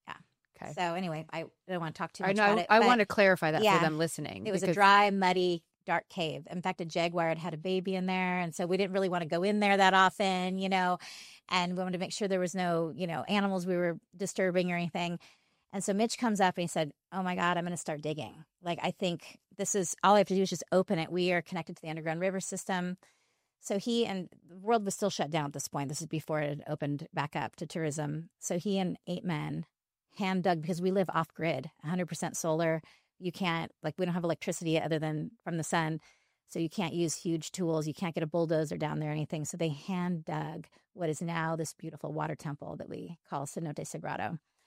Okay. So anyway, I don't want to talk too much about it. I want to clarify that for them listening. It was a dry, muddy, dark cave. In fact, a jaguar had a baby in there. And so we didn't really want to go in there that often, and we wanted to make sure there was no, animals we were disturbing or anything. And so Mitch comes up and he said, oh my God, I'm going to start digging. I think this is all I have to do is just open it. We are connected to the underground river system. So he, and the world was still shut down at this point. This is before it had opened back up to tourism. So he and 8 men hand dug, because we live off grid, 100% solar. You can't, we don't have electricity other than from the sun. So you can't use huge tools. You can't get a bulldozer down there or anything. So they hand dug what is now this beautiful water temple that we call Cenote Sagrado.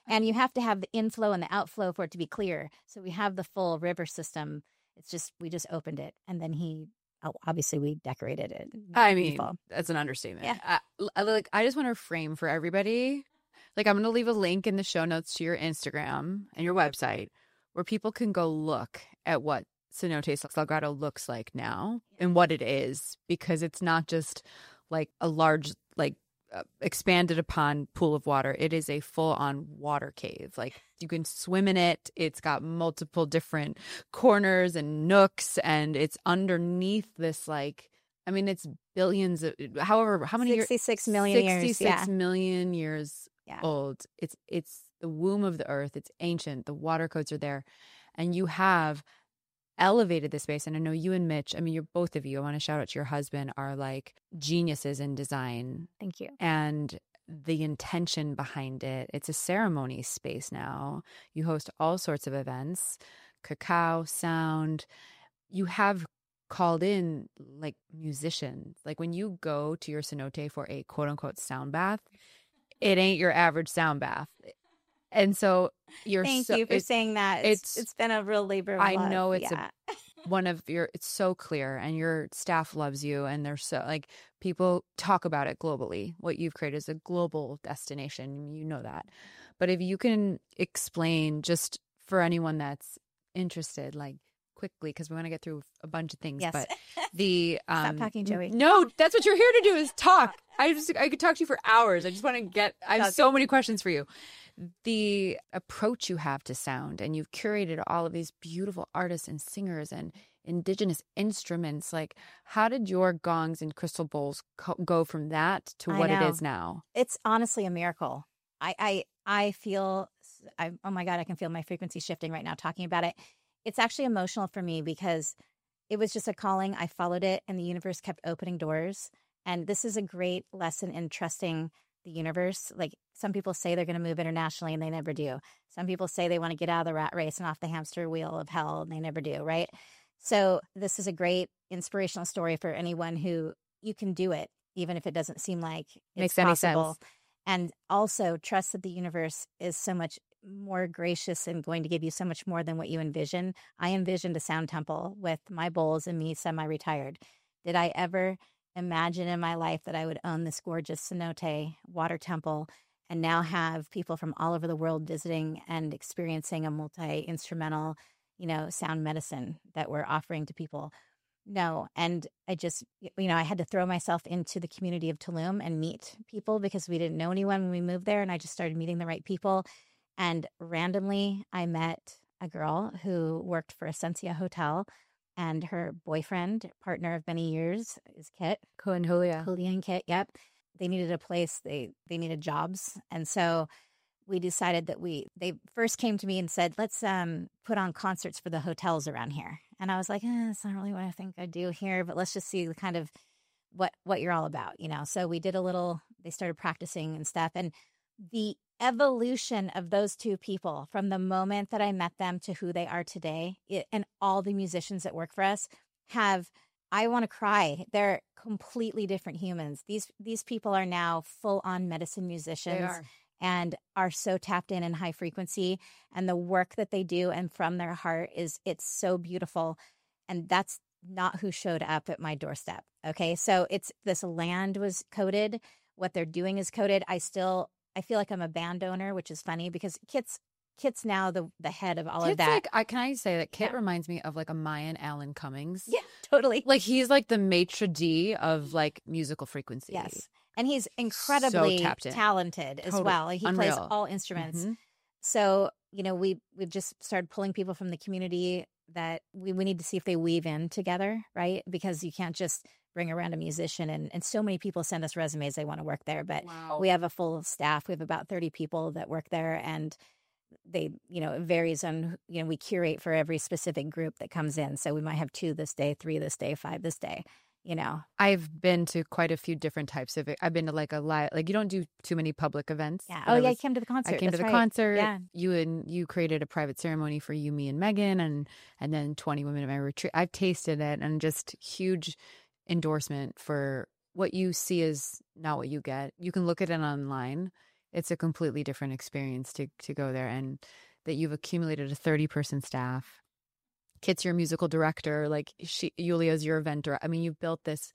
And you have to have the inflow and the outflow for it to be clear. So we have the full river system. It's just, we just opened it. And then obviously we decorated it. I mean, that's an understatement. Yeah. I just want to frame for everybody. Like, I'm going to leave a link in the show notes to your Instagram and your website where people can go look at what Cenote Salgado looks like now and what it is, because it's not just like a large, like, expanded upon pool of water. It is a full-on water cave. Like, you can swim in it. It's got multiple different corners and nooks, and it's underneath this, like, I mean, it's billions of, how many 66 million years. 66 million years old. It's the womb of the earth. It's ancient. The water codes are there, and you have elevated the space. And I know you and Mitch, I mean, you're both of you, I want to shout out to your husband, are like geniuses in design. Thank you. And the intention behind it. It's a ceremony space now. You host all sorts of events, cacao, sound. You have called in like musicians. Like, when you go to your cenote for a quote unquote sound bath, it ain't your average sound bath. And so Thank you for saying that. It's been a real labor of love. I know it's it's so clear, and your staff loves you, and they're so, like, people talk about it globally. What you've created is a global destination. You know that. But if you can explain, just for anyone that's interested, like, quickly, because we want to get through a bunch of things. Yes. But the Stop talking, Joey. No, that's what you're here to do, is talk. I could talk to you for hours. I just want to I have so many questions for you. The approach you have to sound, and you've curated all of these beautiful artists and singers and indigenous instruments. Like, how did your gongs and crystal bowls go from that to what it is now? It's honestly a miracle. I feel, oh my God, I can feel my frequency shifting right now talking about it. It's actually emotional for me because it was just a calling. I followed it, and the universe kept opening doors. And this is a great lesson in trusting the universe. Like, some people say they're going to move internationally, and they never do. Some people say they want to get out of the rat race and off the hamster wheel of hell, and they never do, right? So this is a great inspirational story for anyone who, you can do it, even if it doesn't seem like it's possible. Any sense. And also trust that the universe is so much more gracious and going to give you so much more than what you envision. I envisioned a sound temple with my bowls and me semi-retired. Did I ever imagine in my life that I would own this gorgeous cenote water temple and now have people from all over the world visiting and experiencing a multi-instrumental, sound medicine that we're offering to people? No. And I just, I had to throw myself into the community of Tulum and meet people because we didn't know anyone when we moved there. And I just started meeting the right people. And randomly, I met a girl who worked for Essentia Hotel, and her boyfriend, partner of many years, is Kit. Julia and Kit, yep. They needed a place. They needed jobs. And so we decided that they first came to me and said, let's put on concerts for the hotels around here. And I was like, that's not really what I think I do here, but let's just see the kind of what you're all about, So we did they started practicing and stuff. And the evolution of those two people from the moment that I met them to who they are today, and all the musicians that work for us I want to cry. They're completely different humans. These people are now full-on medicine musicians and are so tapped in high frequency, and the work that they do and from their heart it's so beautiful. And that's not who showed up at my doorstep. Okay. So this land was coded. What they're doing is coded. I feel like I'm a band owner, which is funny because Kit's now the head of all of that. Like, can I say that Kit reminds me of like a Mayan Alan Cummings? Yeah, totally. Like, he's like the maitre d' of like musical frequency. Yes. And he's incredibly talented as well. He plays all instruments. Mm-hmm. So, we've just started pulling people from the community that we need to see if they weave in together, right? Because you can't just bring a random musician, and so many people send us resumes they want to work there, but we have a full staff. We have about 30 people that work there, and they, it varies on, we curate for every specific group that comes in. So we might have 2 this day, 3 this day, 5 this day, I've been to quite a few different types of it. I've been to like you don't do too many public events. Yeah. Oh, yeah. I came to the concert. I came to the concert. Yeah. You created a private ceremony for you, me, and Megan, and then 20 women at my retreat. I've tasted it, and just huge endorsement for what you see is not what you get. You can look at it online. It's a completely different experience to go there, and that you've accumulated a 30-person staff. Kit's your musical director, like Yulia's your event director. I mean, you've built this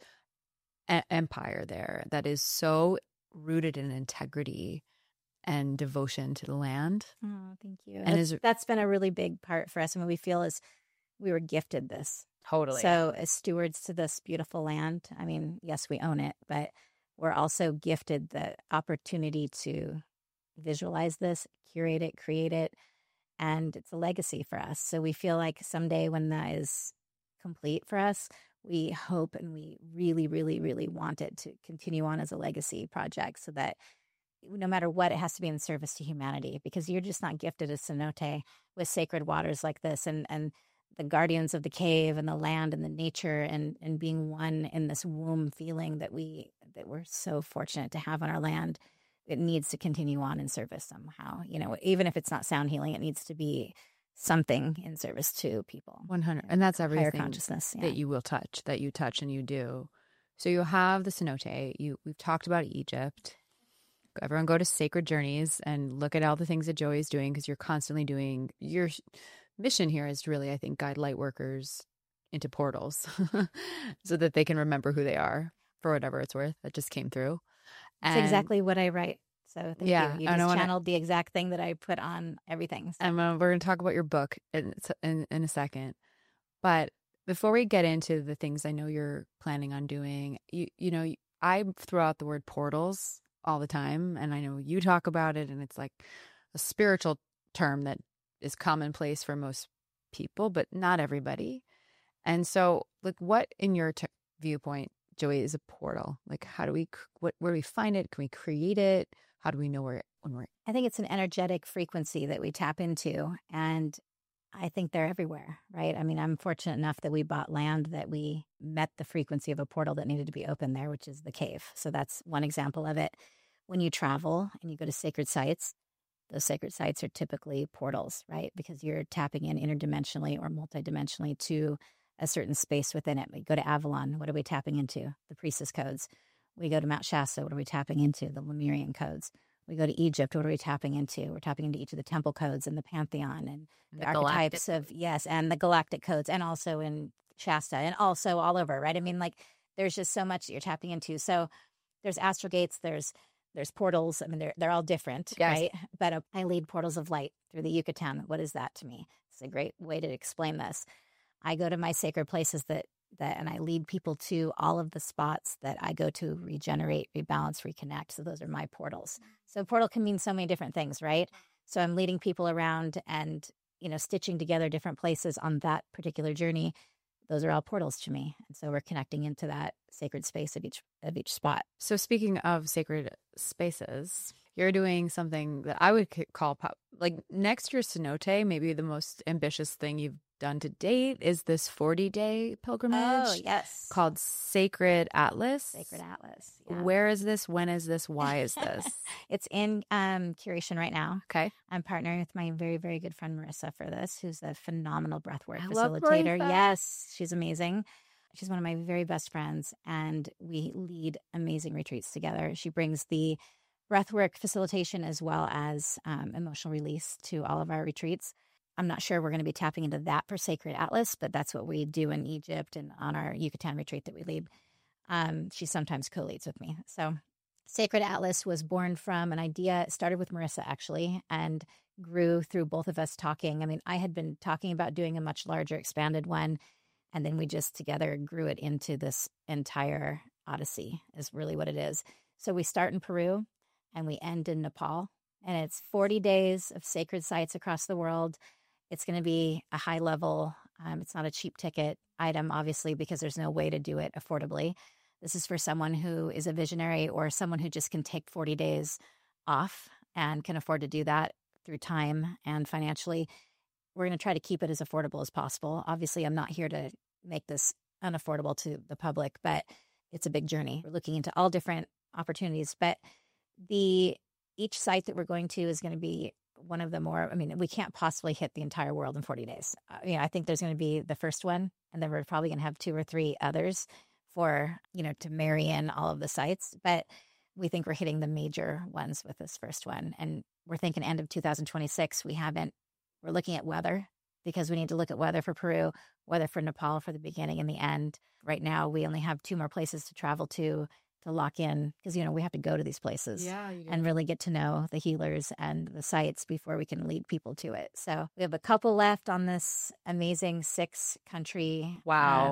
empire there that is so rooted in integrity and devotion to the land. Oh, thank you. And that's been a really big part for us. I mean, we feel as we were gifted this. Totally. So as stewards to this beautiful land, I mean, yes, we own it, but we're also gifted the opportunity to visualize this, curate it, create it, and it's a legacy for us. So we feel like someday when that is complete for us, we hope and we really, really, really want it to continue on as a legacy project so that no matter what, it has to be in service to humanity, because you're just not gifted as cenote with sacred waters like this and the guardians of the cave and the land and the nature and being one in this womb feeling that we're so fortunate to have on our land. It needs to continue on in service somehow. You know, even if it's not sound healing, it needs to be something in service to people. 100. And that's everything higher consciousness that you will touch, that you touch and you do. So you have the cenote. We've talked about Egypt. Everyone go to Sacred Journeys and look at all the things that Joey is doing, because you're constantly doing. Your mission here is to really, I think, guide light workers into portals so that they can remember who they are for whatever it's worth. That just came through. That's exactly what I write. So thank you. You just channeled the exact thing that I put on everything. So. And we're going to talk about your book in a second. But before we get into the things I know you're planning on doing, you know, I throw out the word portals all the time, and I know you talk about it, and it's like a spiritual term that is commonplace for most people, but not everybody. And so, like, what in your viewpoint, Joey, is a portal? Like, how do where do we find it? Can we create it? How do we know when we're? I think it's an energetic frequency that we tap into, and I think they're everywhere, right? I mean, I'm fortunate enough that we bought land that we met the frequency of a portal that needed to be open there, which is the cave. So that's one example of it. When you travel and you go to sacred sites, those sacred sites are typically portals, right? Because you're tapping in interdimensionally or multidimensionally to a certain space within it. We go to Avalon. What are we tapping into? The priestess codes. We go to Mount Shasta. What are we tapping into? The Lemurian codes. We go to Egypt. What are we tapping into? We're tapping into each of the temple codes and the pantheon and the archetypes of, and the galactic codes, and also in Shasta and also all over, right? I mean, like, there's just so much that you're tapping into. So there's astral gates, there's portals. I mean, they're all different, right? But I lead portals of light through the Yucatan. What is that to me? It's a great way to explain this. I go to my sacred places and I lead people to all of the spots that I go to regenerate, rebalance, reconnect. So those are my portals. So portal can mean so many different things, right? So I'm leading people around and, you know, stitching together different places on that particular journey. Those are all portals to me. And so we're connecting into that sacred space of each spot. So speaking of sacred spaces, you're doing something that I would call like next to your cenote, maybe the most ambitious thing you've done to date is this 40-day pilgrimage. Oh, yes. Called Sacred Atlas. Sacred Atlas. Yeah. Where is this? When is this? Why is this? It's in curation right now. Okay. I'm partnering with my very, very good friend Marissa for this, who's a phenomenal breathwork facilitator. Yes, she's amazing. She's one of my very best friends, and we lead amazing retreats together. She brings the breathwork facilitation as well as emotional release to all of our retreats. I'm not sure we're going to be tapping into that for Sacred Atlas, but that's what we do in Egypt and on our Yucatan retreat that we lead. She sometimes co-leads with me. So Sacred Atlas was born from an idea. It started with Marissa, actually, and grew through both of us talking. I mean, I had been talking about doing a much larger, expanded one, and then we just together grew it into this entire odyssey is really what it is. So we start in Peru and we end in Nepal, and it's 40 days of sacred sites across the world. It's going to be a high level. It's not a cheap ticket item, obviously, because there's no way to do it affordably. This is for someone who is a visionary or someone who just can take 40 days off and can afford to do that through time and financially. We're going to try to keep it as affordable as possible. Obviously, I'm not here to make this unaffordable to the public, but it's a big journey. We're looking into all different opportunities, but each site that we're going to is going to be one of the more, I mean, we can't possibly hit the entire world in 40 days. I think there's going to be the first one, and then we're probably going to have 2 or 3 others for, to marry in all of the sites. But we think we're hitting the major ones with this first one. And we're thinking end of 2026. We're looking at weather because we need to look at weather for Peru, weather for Nepal for the beginning and the end. Right now, we only have 2 more places to travel to lock in because, we have to go to these places and really get to know the healers and the sites before we can lead people to it. So we have a couple left on this amazing 6-country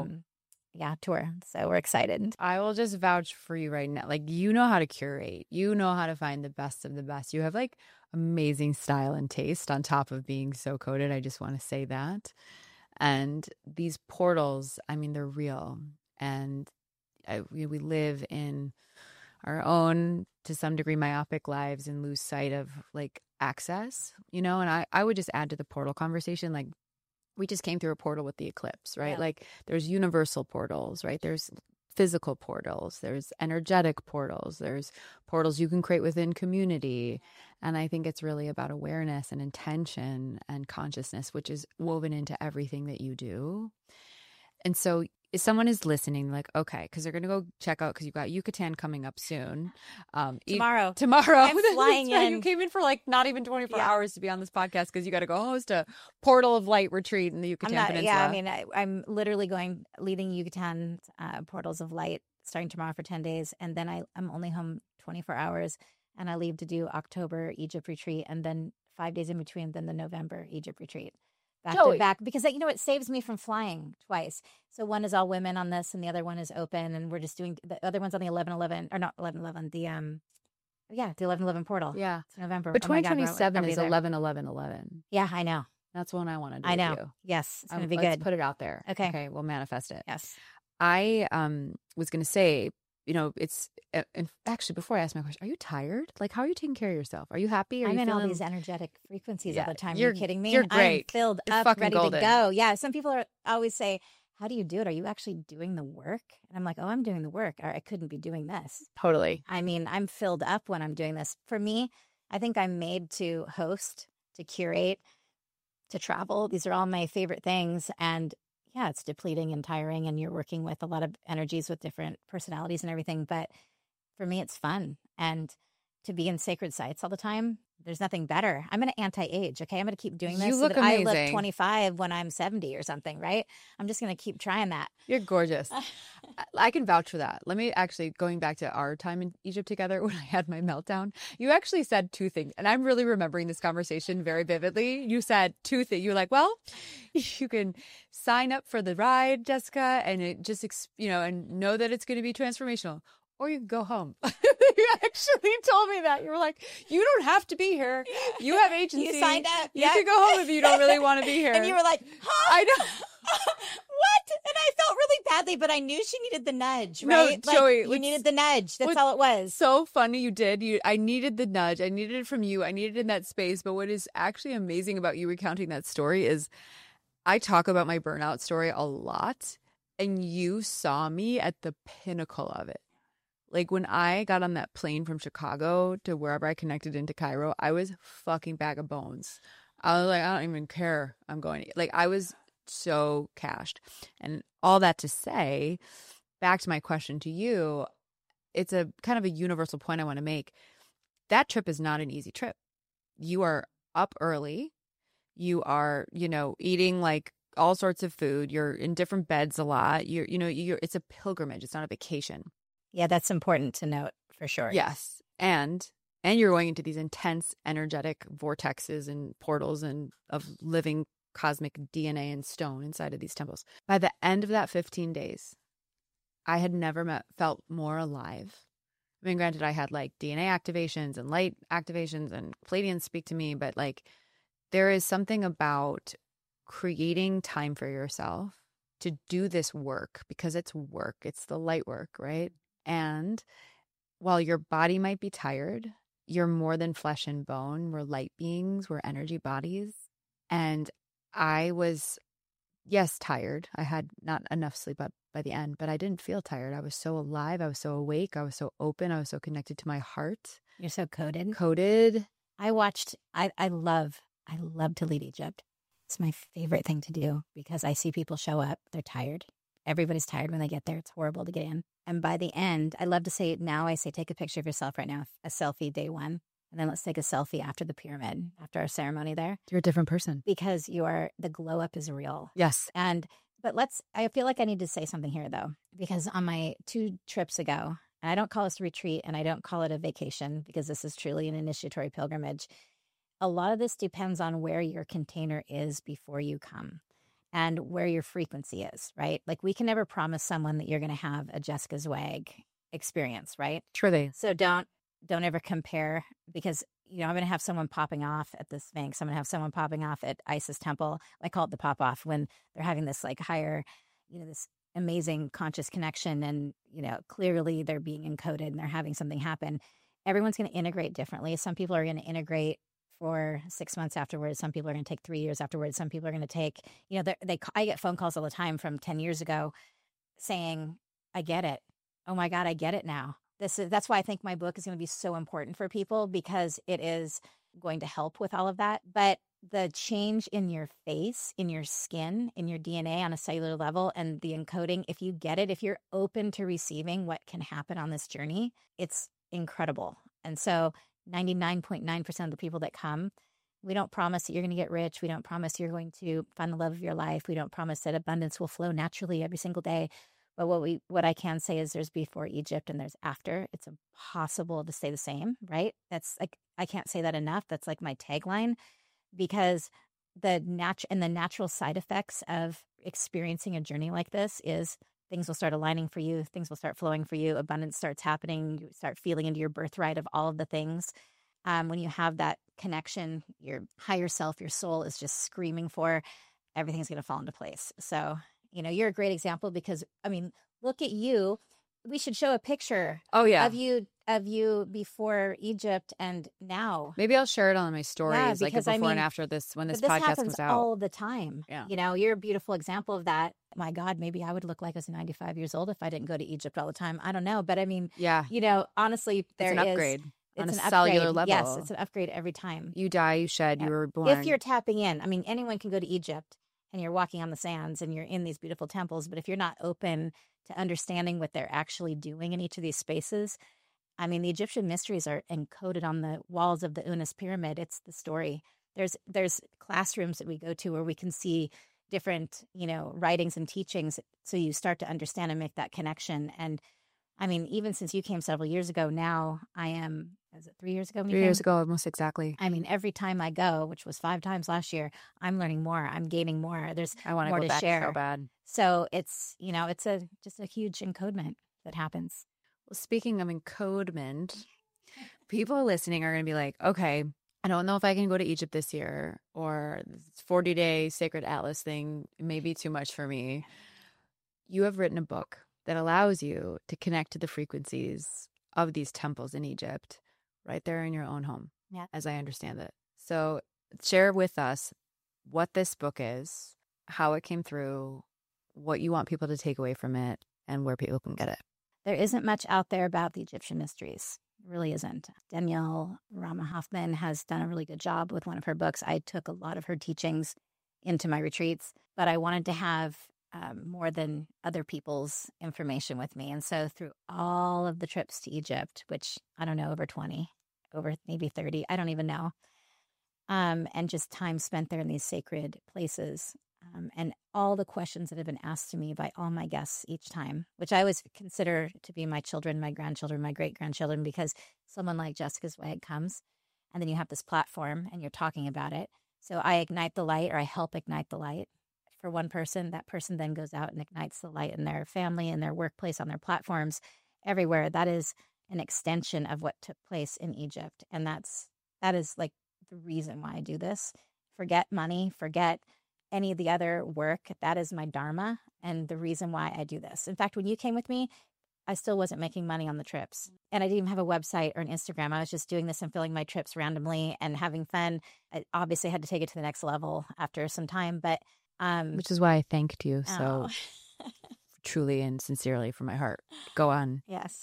tour. So we're excited. I will just vouch for you right now. Like, you know how to curate. You know how to find the best of the best. You have like amazing style and taste on top of being so coded. I just want to say that. And these portals, I mean, they're real. And we live in our own, to some degree, myopic lives and lose sight of like access, and I would just add to the portal conversation, like, we just came through a portal with the eclipse, right? Yeah. Like, there's universal portals, right? There's physical portals, there's energetic portals, there's portals you can create within community. And I think it's really about awareness and intention and consciousness, which is woven into everything that you do. And so if someone is listening, like, okay, because they're going to go check out, because you've got Yucatan coming up soon. Tomorrow. I'm flying in. You came in for like not even 24 hours to be on this podcast because you got to go host a Portal of Light retreat in the Yucatan Peninsula. Yeah, I mean, I'm literally leading Yucatan Portals of Light starting tomorrow for 10 days. And then I'm only home 24 hours. And I leave to do October Egypt retreat. And then 5 days in between, then the November Egypt retreat. Back to back, because it saves me from flying twice. So one is all women on this, and the other one is open, and we're just doing the other one's on the 11/11 or not 11/11. The 11/11 portal. Yeah, it's November. But 2027 is 11/11/11. Yeah, I know. That's one I want to do. I know. With you. Yes, it's gonna be let's good. Put it out there. Okay, we'll manifest it. Yes. I was going to say, it's and actually before I ask my question, are you tired? Like, how are you taking care of yourself? Are you happy? I'm in all these energetic frequencies all the time. You're Are you kidding me? You're great. I'm filled you're up, ready golden. to go. Yeah. Some people always say, how do you do it? Are you actually doing the work? And I'm like, I'm doing the work, or I couldn't be doing this. Totally. I mean, I'm filled up when I'm doing this. For me, I think I'm made to host, to curate, to travel. These are all my favorite things. And yeah, it's depleting and tiring, and you're working with a lot of energies with different personalities and everything. But for me, it's fun. And to be in sacred sites all the time, there's nothing better. I'm going to anti-age, okay? I'm going to keep doing this. You look so that amazing. I look 25 when I'm 70 or something, right? I'm just going to keep trying that. You're gorgeous. I can vouch for that. Let me actually, going back to our time in Egypt together when I had my meltdown, you actually said 2 things. And I'm really remembering this conversation very vividly. You said 2 things. You were like, well, you can sign up for the ride, Jessica, and it just, and know that it's going to be transformational. Or you can go home. You actually told me that. You were like, you don't have to be here. You have agency. You signed up. You can go home if you don't really want to be here. And you were like, huh? I know. What? And I felt really badly, but I knew she needed the nudge, No, right? Joey. You needed the nudge. That's all it was. So funny you did. I needed the nudge. I needed it from you. I needed it in that space. But what is actually amazing about you recounting that story is I talk about my burnout story a lot. And you saw me at the pinnacle of it. Like, when I got on that plane from Chicago to wherever I connected into Cairo, I was fucking bag of bones. I was like, I don't even care. I'm going. Like, I was so cashed. And all that to say, back to my question to you, it's a kind of a universal point I want to make. That trip is not an easy trip. You are up early. You are, eating like all sorts of food. You're in different beds a lot. It's a pilgrimage. It's not a vacation. Yeah, that's important to note for sure. Yes. And you're going into these intense energetic vortexes and portals and of living cosmic DNA and stone inside of these temples. By the end of that 15 days, I had never felt more alive. I mean, granted, I had like DNA activations and light activations and Pleiadians speak to me, but like there is something about creating time for yourself to do this work, because it's work. It's the light work, right? And while your body might be tired, you're more than flesh and bone. We're light beings. We're energy bodies. And I was, yes, tired. I had not enough sleep up by the end, but I didn't feel tired. I was so alive. I was so awake. I was so open. I was so connected to my heart. You're so coded. I love to lead Egypt. It's my favorite thing to do because I see people show up. They're tired. Everybody's tired when they get there. It's horrible to get in. And by the end, I love to say, now I say, take a picture of yourself right now, a selfie day one. And then let's take a selfie after the pyramid, after our ceremony there. You're a different person. Because the glow up is real. Yes. But I feel like I need to say something here though, because on my 2 trips ago, and I don't call this a retreat and I don't call it a vacation because this is truly an initiatory pilgrimage. A lot of this depends on where your container is before you come and where your frequency is, right? Like we can never promise someone that you're going to have a Jessica Zweig experience, right? Truly. So don't ever compare, because I'm going to have someone popping off at the Sphinx. I'm going to have someone popping off at Isis Temple. I call it the pop off when they're having this like higher, this amazing conscious connection, and clearly they're being encoded and they're having something happen. Everyone's going to integrate differently. Some people are going to integrate for 6 months afterwards. Some people are going to take 3 years afterwards. Some people are going to take, I get phone calls all the time from 10 years ago saying, I get it. Oh my God, I get it now. That's why I think my book is going to be so important for people, because it is going to help with all of that. But the change in your face, in your skin, in your DNA on a cellular level, and the encoding, if you get it, if you're open to receiving what can happen on this journey, it's incredible. And so 99.9% of the people that come, we don't promise that you're going to get rich. We don't promise you're going to find the love of your life. We don't promise that abundance will flow naturally every single day. But what I can say is there's before Egypt and there's after. It's impossible to stay the same, right? That's like, I can't say that enough. That's like my tagline, because the natural side effects of experiencing a journey like this is things will start aligning for you. Things will start flowing for you. Abundance starts happening. You start feeling into your birthright of all of the things. When you have that connection, your higher self, your soul is just screaming for, everything's going to fall into place. So, you're a great example, because, look at you. We should show a picture of you before Egypt and now. Maybe I'll share it on my stories, like before and after this, when this podcast comes out. All the time. Yeah. You're a beautiful example of that. My God, maybe I would look like I was 95 years old if I didn't go to Egypt all the time. I don't know. But honestly, it's an upgrade. It's on an a cellular upgrade. level. Yes, it's an upgrade every time. You die, you shed, you were born. If you're tapping in, anyone can go to Egypt and you're walking on the sands and you're in these beautiful temples. But if you're not open to understanding what they're actually doing in each of these spaces, the Egyptian mysteries are encoded on the walls of the Unas pyramid. It's the story. There's classrooms that we go to where we can see different, writings and teachings. So you start to understand and make that connection. And even since you came several years ago, now I am, is it 3 years ago? 3 years ago, almost exactly. Every time I go, which was 5 times last year, I'm learning more. I'm gaining more. I want more to go to back share. so bad. So it's, it's just a huge encodement that happens. Well, speaking of encodement, people listening are going to be like, okay, I don't know if I can go to Egypt this year, or this 40-day sacred atlas thing may be too much for me. You have written a book that allows you to connect to the frequencies of these temples in Egypt right there in your own home, as I understand it. So share with us what this book is, how it came through, what you want people to take away from it, and where people can get it. There isn't much out there about the Egyptian mysteries. It really isn't. Danielle Rama Hoffman has done a really good job with one of her books. I took a lot of her teachings into my retreats, but I wanted to have more than other people's information with me. And so through all of the trips to Egypt, which I don't know, over 20, over maybe 30, I don't even know, and just time spent there in these sacred places, and all the questions that have been asked to me by all my guests each time, which I always consider to be my children, my grandchildren, my great-grandchildren, because someone like Jessica Zweig comes, and then you have this platform and you're talking about it. So I ignite the light, or I help ignite the light for one person. That person then goes out and ignites the light in their family, in their workplace, on their platforms, everywhere. That is an extension of what took place in Egypt. And that is like the reason why I do this. Forget money, forget any of the other work. That is my dharma and the reason why I do this. In fact, when you came with me, I still wasn't making money on the trips. And I didn't even have a website or an Instagram. I was just doing this and filling my trips randomly and having fun. I obviously had to take it to the next level after some time, but which is why I thanked you so truly and sincerely from my heart. Go on. Yes.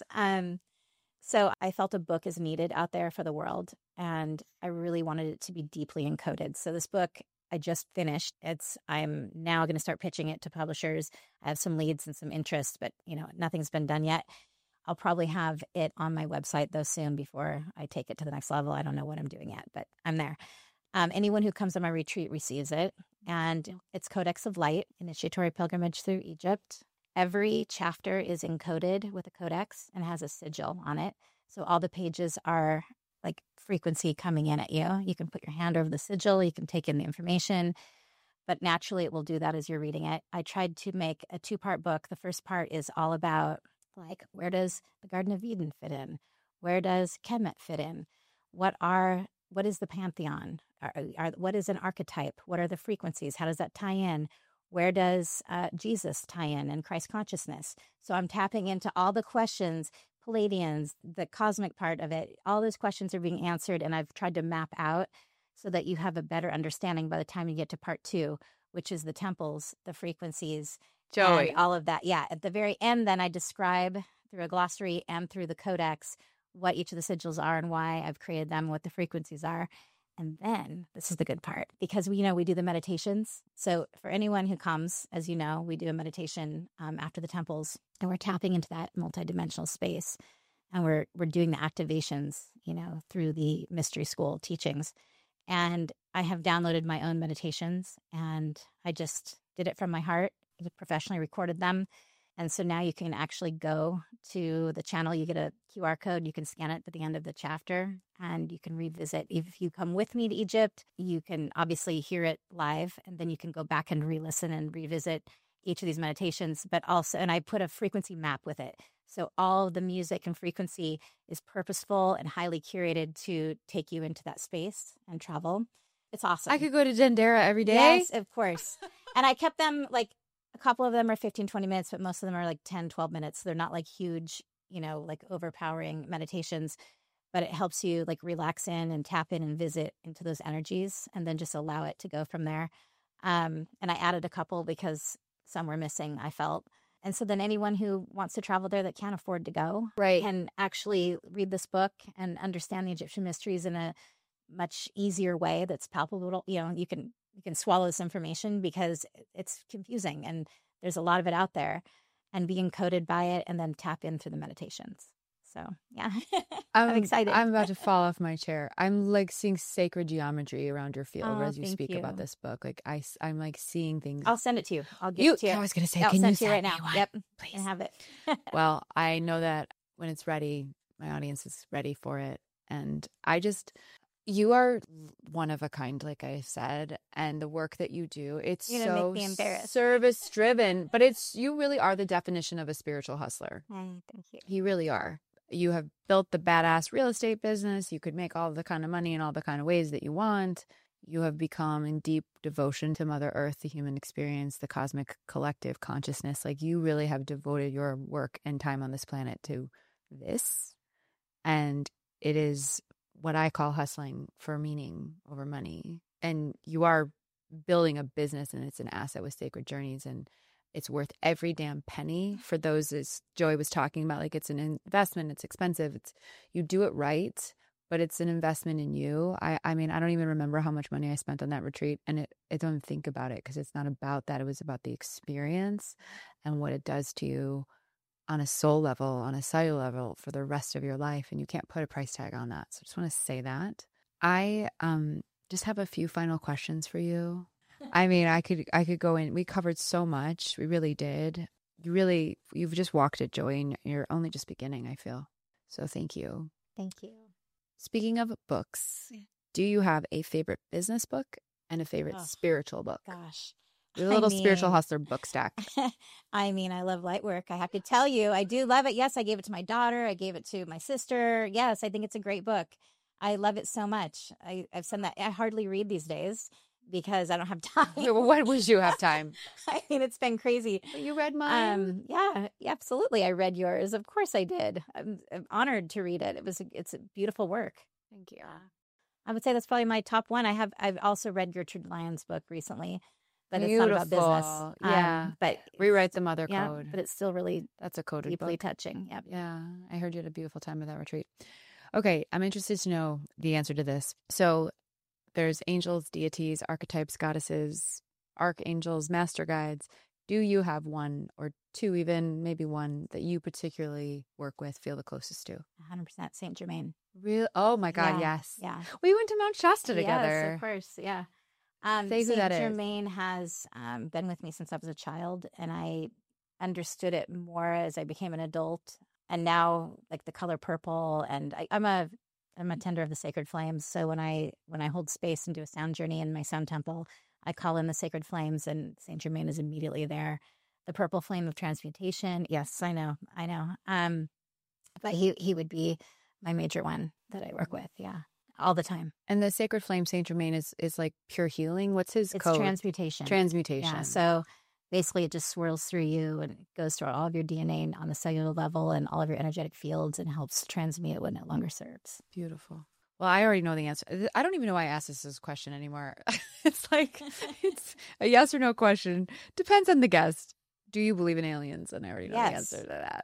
So I felt a book is needed out there for the world, and I really wanted it to be deeply encoded. So this book, I just finished. I'm now going to start pitching it to publishers. I have some leads and some interest, but nothing's been done yet. I'll probably have it on my website though soon before I take it to the next level. I don't know what I'm doing yet, but I'm there. Anyone who comes on my retreat receives it, and it's Codex of Light, Initiatory Pilgrimage Through Egypt. Every chapter is encoded with a codex and has a sigil on it. So all the pages are like frequency coming in at you. You can put your hand over the sigil, you can take in the information, but naturally it will do that as you're reading it. I tried to make a 2-part book. The first part is all about like, where does the Garden of Eden fit in? Where does Kemet fit in? What is the pantheon? What is an archetype? What are the frequencies? How does that tie in? Where does Jesus tie in and Christ consciousness? So I'm tapping into all the questions, Palladians, the cosmic part of it. All those questions are being answered, and I've tried to map out so that you have a better understanding by the time you get to part 2, which is the temples, the frequencies, Joey, and all of that. Yeah, at the very end, then I describe through a glossary and through the codex what each of the sigils are and why I've created them, what the frequencies are. And then this is the good part, because we do the meditations. So for anyone who comes, as you know, we do a meditation after the temples, and we're tapping into that multidimensional space, and we're doing the activations, through the mystery school teachings. And I have downloaded my own meditations, and I just did it from my heart. I professionally recorded them. And so now you can actually go to the channel. You get a QR code. You can scan it at the end of the chapter, and you can revisit. If you come with me to Egypt, you can obviously hear it live, and then you can go back and re-listen and revisit each of these meditations. But also, and I put a frequency map with it. So all the music and frequency is purposeful and highly curated to take you into that space and travel. It's awesome. I could go to Dendera every day. Yes, of course. And I kept them like, a couple of them are 15, 20 minutes, but most of them are like 10, 12 minutes. They're not like huge, like overpowering meditations, but it helps you like relax in and tap in and visit into those energies, and then just allow it to go from there. And I added a couple because some were missing, I felt. And so then anyone who wants to travel there that can't afford to go can actually read this book and understand the Egyptian mysteries in a much easier way that's palpable. You can swallow this information because it's confusing, and there's a lot of it out there, and be encoded by it, and then tap in through the meditations. So, yeah, I'm excited. I'm about to fall off my chair. I'm like seeing sacred geometry around your field as you speak about this book. Like I'm like seeing things. I'll send it to you. I'll give it to you. I was going to say, I'll can send you it to you right now? One? Yep, please. and have it. Well, I know that when it's ready, my audience is ready for it, and you are one of a kind, like I said, and the work that you do, it's so service driven, but you really are the definition of a spiritual hustler. Thank you. You really are. You have built the badass real estate business. You could make all the kind of money in all the kind of ways that you want. You have become in deep devotion to Mother Earth, the human experience, the cosmic collective consciousness. Like, you really have devoted your work and time on this planet to this. And it is what I call hustling for meaning over money. And you are building a business, and it's an asset with Sacred Journeys, and it's worth every damn penny for those, as Joey was talking about. Like, it's an investment, it's expensive, you do it right, but it's an investment in you. I mean, I don't even remember how much money I spent on that retreat, and I don't think about it because it's not about that. It was about the experience and what it does to you on a soul level, on a cellular level for the rest of your life. And you can't put a price tag on that. So I just want to say that. I just have a few final questions for you. I mean, I could go in. We covered so much. We really did. You've just walked it, Joey, and you're only just beginning, I feel. So thank you. Thank you. Speaking of books, do you have a favorite business book and a favorite spiritual book? Gosh. A little spiritual hustler book stack. I mean, I love light work. I have to tell you, I do love it. Yes, I gave it to my daughter. I gave it to my sister. Yes, I think it's a great book. I love it so much. I've said that. I hardly read these days because I don't have time. When would you have time? I mean, it's been crazy. But you read mine? Yeah, absolutely. I read yours. Of course I did. I'm honored to read it. It's a beautiful work. Thank you. I would say that's probably my top one. I've also read Gertrude Lyon's book recently. But Beautiful. It's not about business. Yeah. But Rewrite the Mother yeah, Code. But it's still really that's a coded deeply book. Touching. Yep. Yeah. I heard you had a beautiful time at that retreat. Okay. I'm interested to know the answer to this. So there's angels, deities, archetypes, goddesses, archangels, master guides. Do you have one or two, even maybe one that you particularly work with, feel the closest to? 100% Saint Germain. Real? Oh my God, Yeah, yes. yeah. We went to Mount Shasta together. Yes, of course, yeah. Say who that is. Saint Germain has been with me since I was a child, and I understood it more as I became an adult. And now, like the color purple, and I'm a tender of the sacred flames. So when I hold space and do a sound journey in my sound temple, I call in the sacred flames, and Saint Germain is immediately there. The purple flame of transmutation. Yes, I know. But he would be my major one that I work with. Yeah, all the time. And the sacred flame, Saint Germain, is like pure healing. What's his code? It's transmutation. Transmutation. Yeah. So basically, it just swirls through you and it goes through all of your DNA on the cellular level and all of your energetic fields and helps transmute what no longer serves. Beautiful. Well, I already know the answer. I don't even know why I asked this question anymore. It's like, it's a yes or no question. Depends on the guest. Do you believe in aliens? And I already know the answer to that.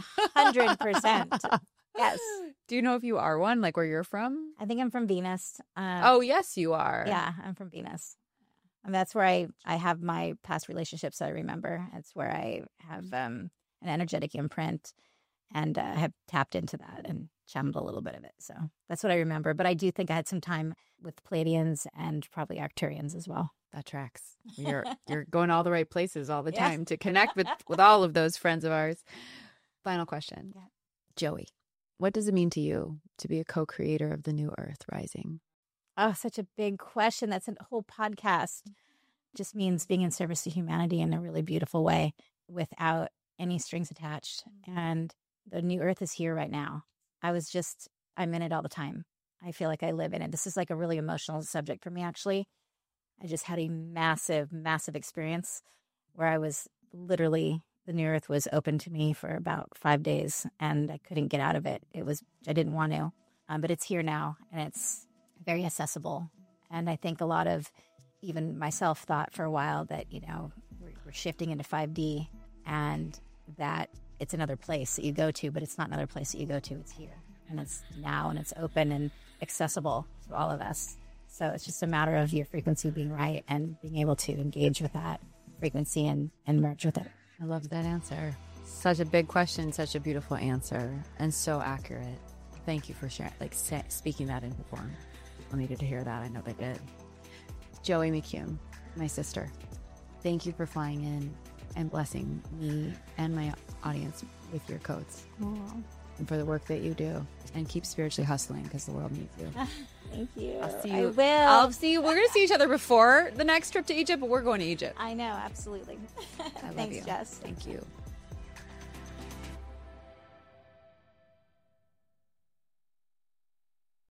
100%. Yes. Do you know if you are one, like where you're from? I think I'm from Venus. Oh, yes, you are. Yeah, I'm from Venus. And that's where I have my past relationships that I remember. It's where I have an energetic imprint and have tapped into that and channeled a little bit of it. So that's what I remember. But I do think I had some time with Pleiadians and probably Arcturians as well. That tracks. You're going all the right places all the time to connect with all of those friends of ours. Final question. Yeah. Joey, what does it mean to you to be a co-creator of the New Earth Rising? Oh, such a big question. That's a whole podcast. Just means being in service to humanity in a really beautiful way without any strings attached. And the new earth is here right now. I'm in it all the time. I feel like I live in it. This is like a really emotional subject for me, actually. I just had a massive, massive experience where I was literally, the new earth was open to me for about 5 days and I couldn't get out of it. I didn't want to, but it's here now and it's very accessible. And I think a lot of even myself thought for a while that, we're shifting into 5D and that it's another place that you go to, but it's not another place that you go to. It's here and it's now and it's open and accessible to all of us. So it's just a matter of your frequency being right and being able to engage with that frequency and merge with it. I love that answer. Such a big question, such a beautiful answer, and so accurate. Thank you for sharing, speaking that into form. I needed to hear that. I know they did. Joey McCune, my sister, thank you for flying in and blessing me and my audience with your codes. Oh. And for the work that you do. And keep spiritually hustling because the world needs you. Thank you. I'll see you. I will. I'll see you. We're going to see each other before the next trip to Egypt, but we're going to Egypt. I know, absolutely. I love Thanks, you. Jess. Thank you.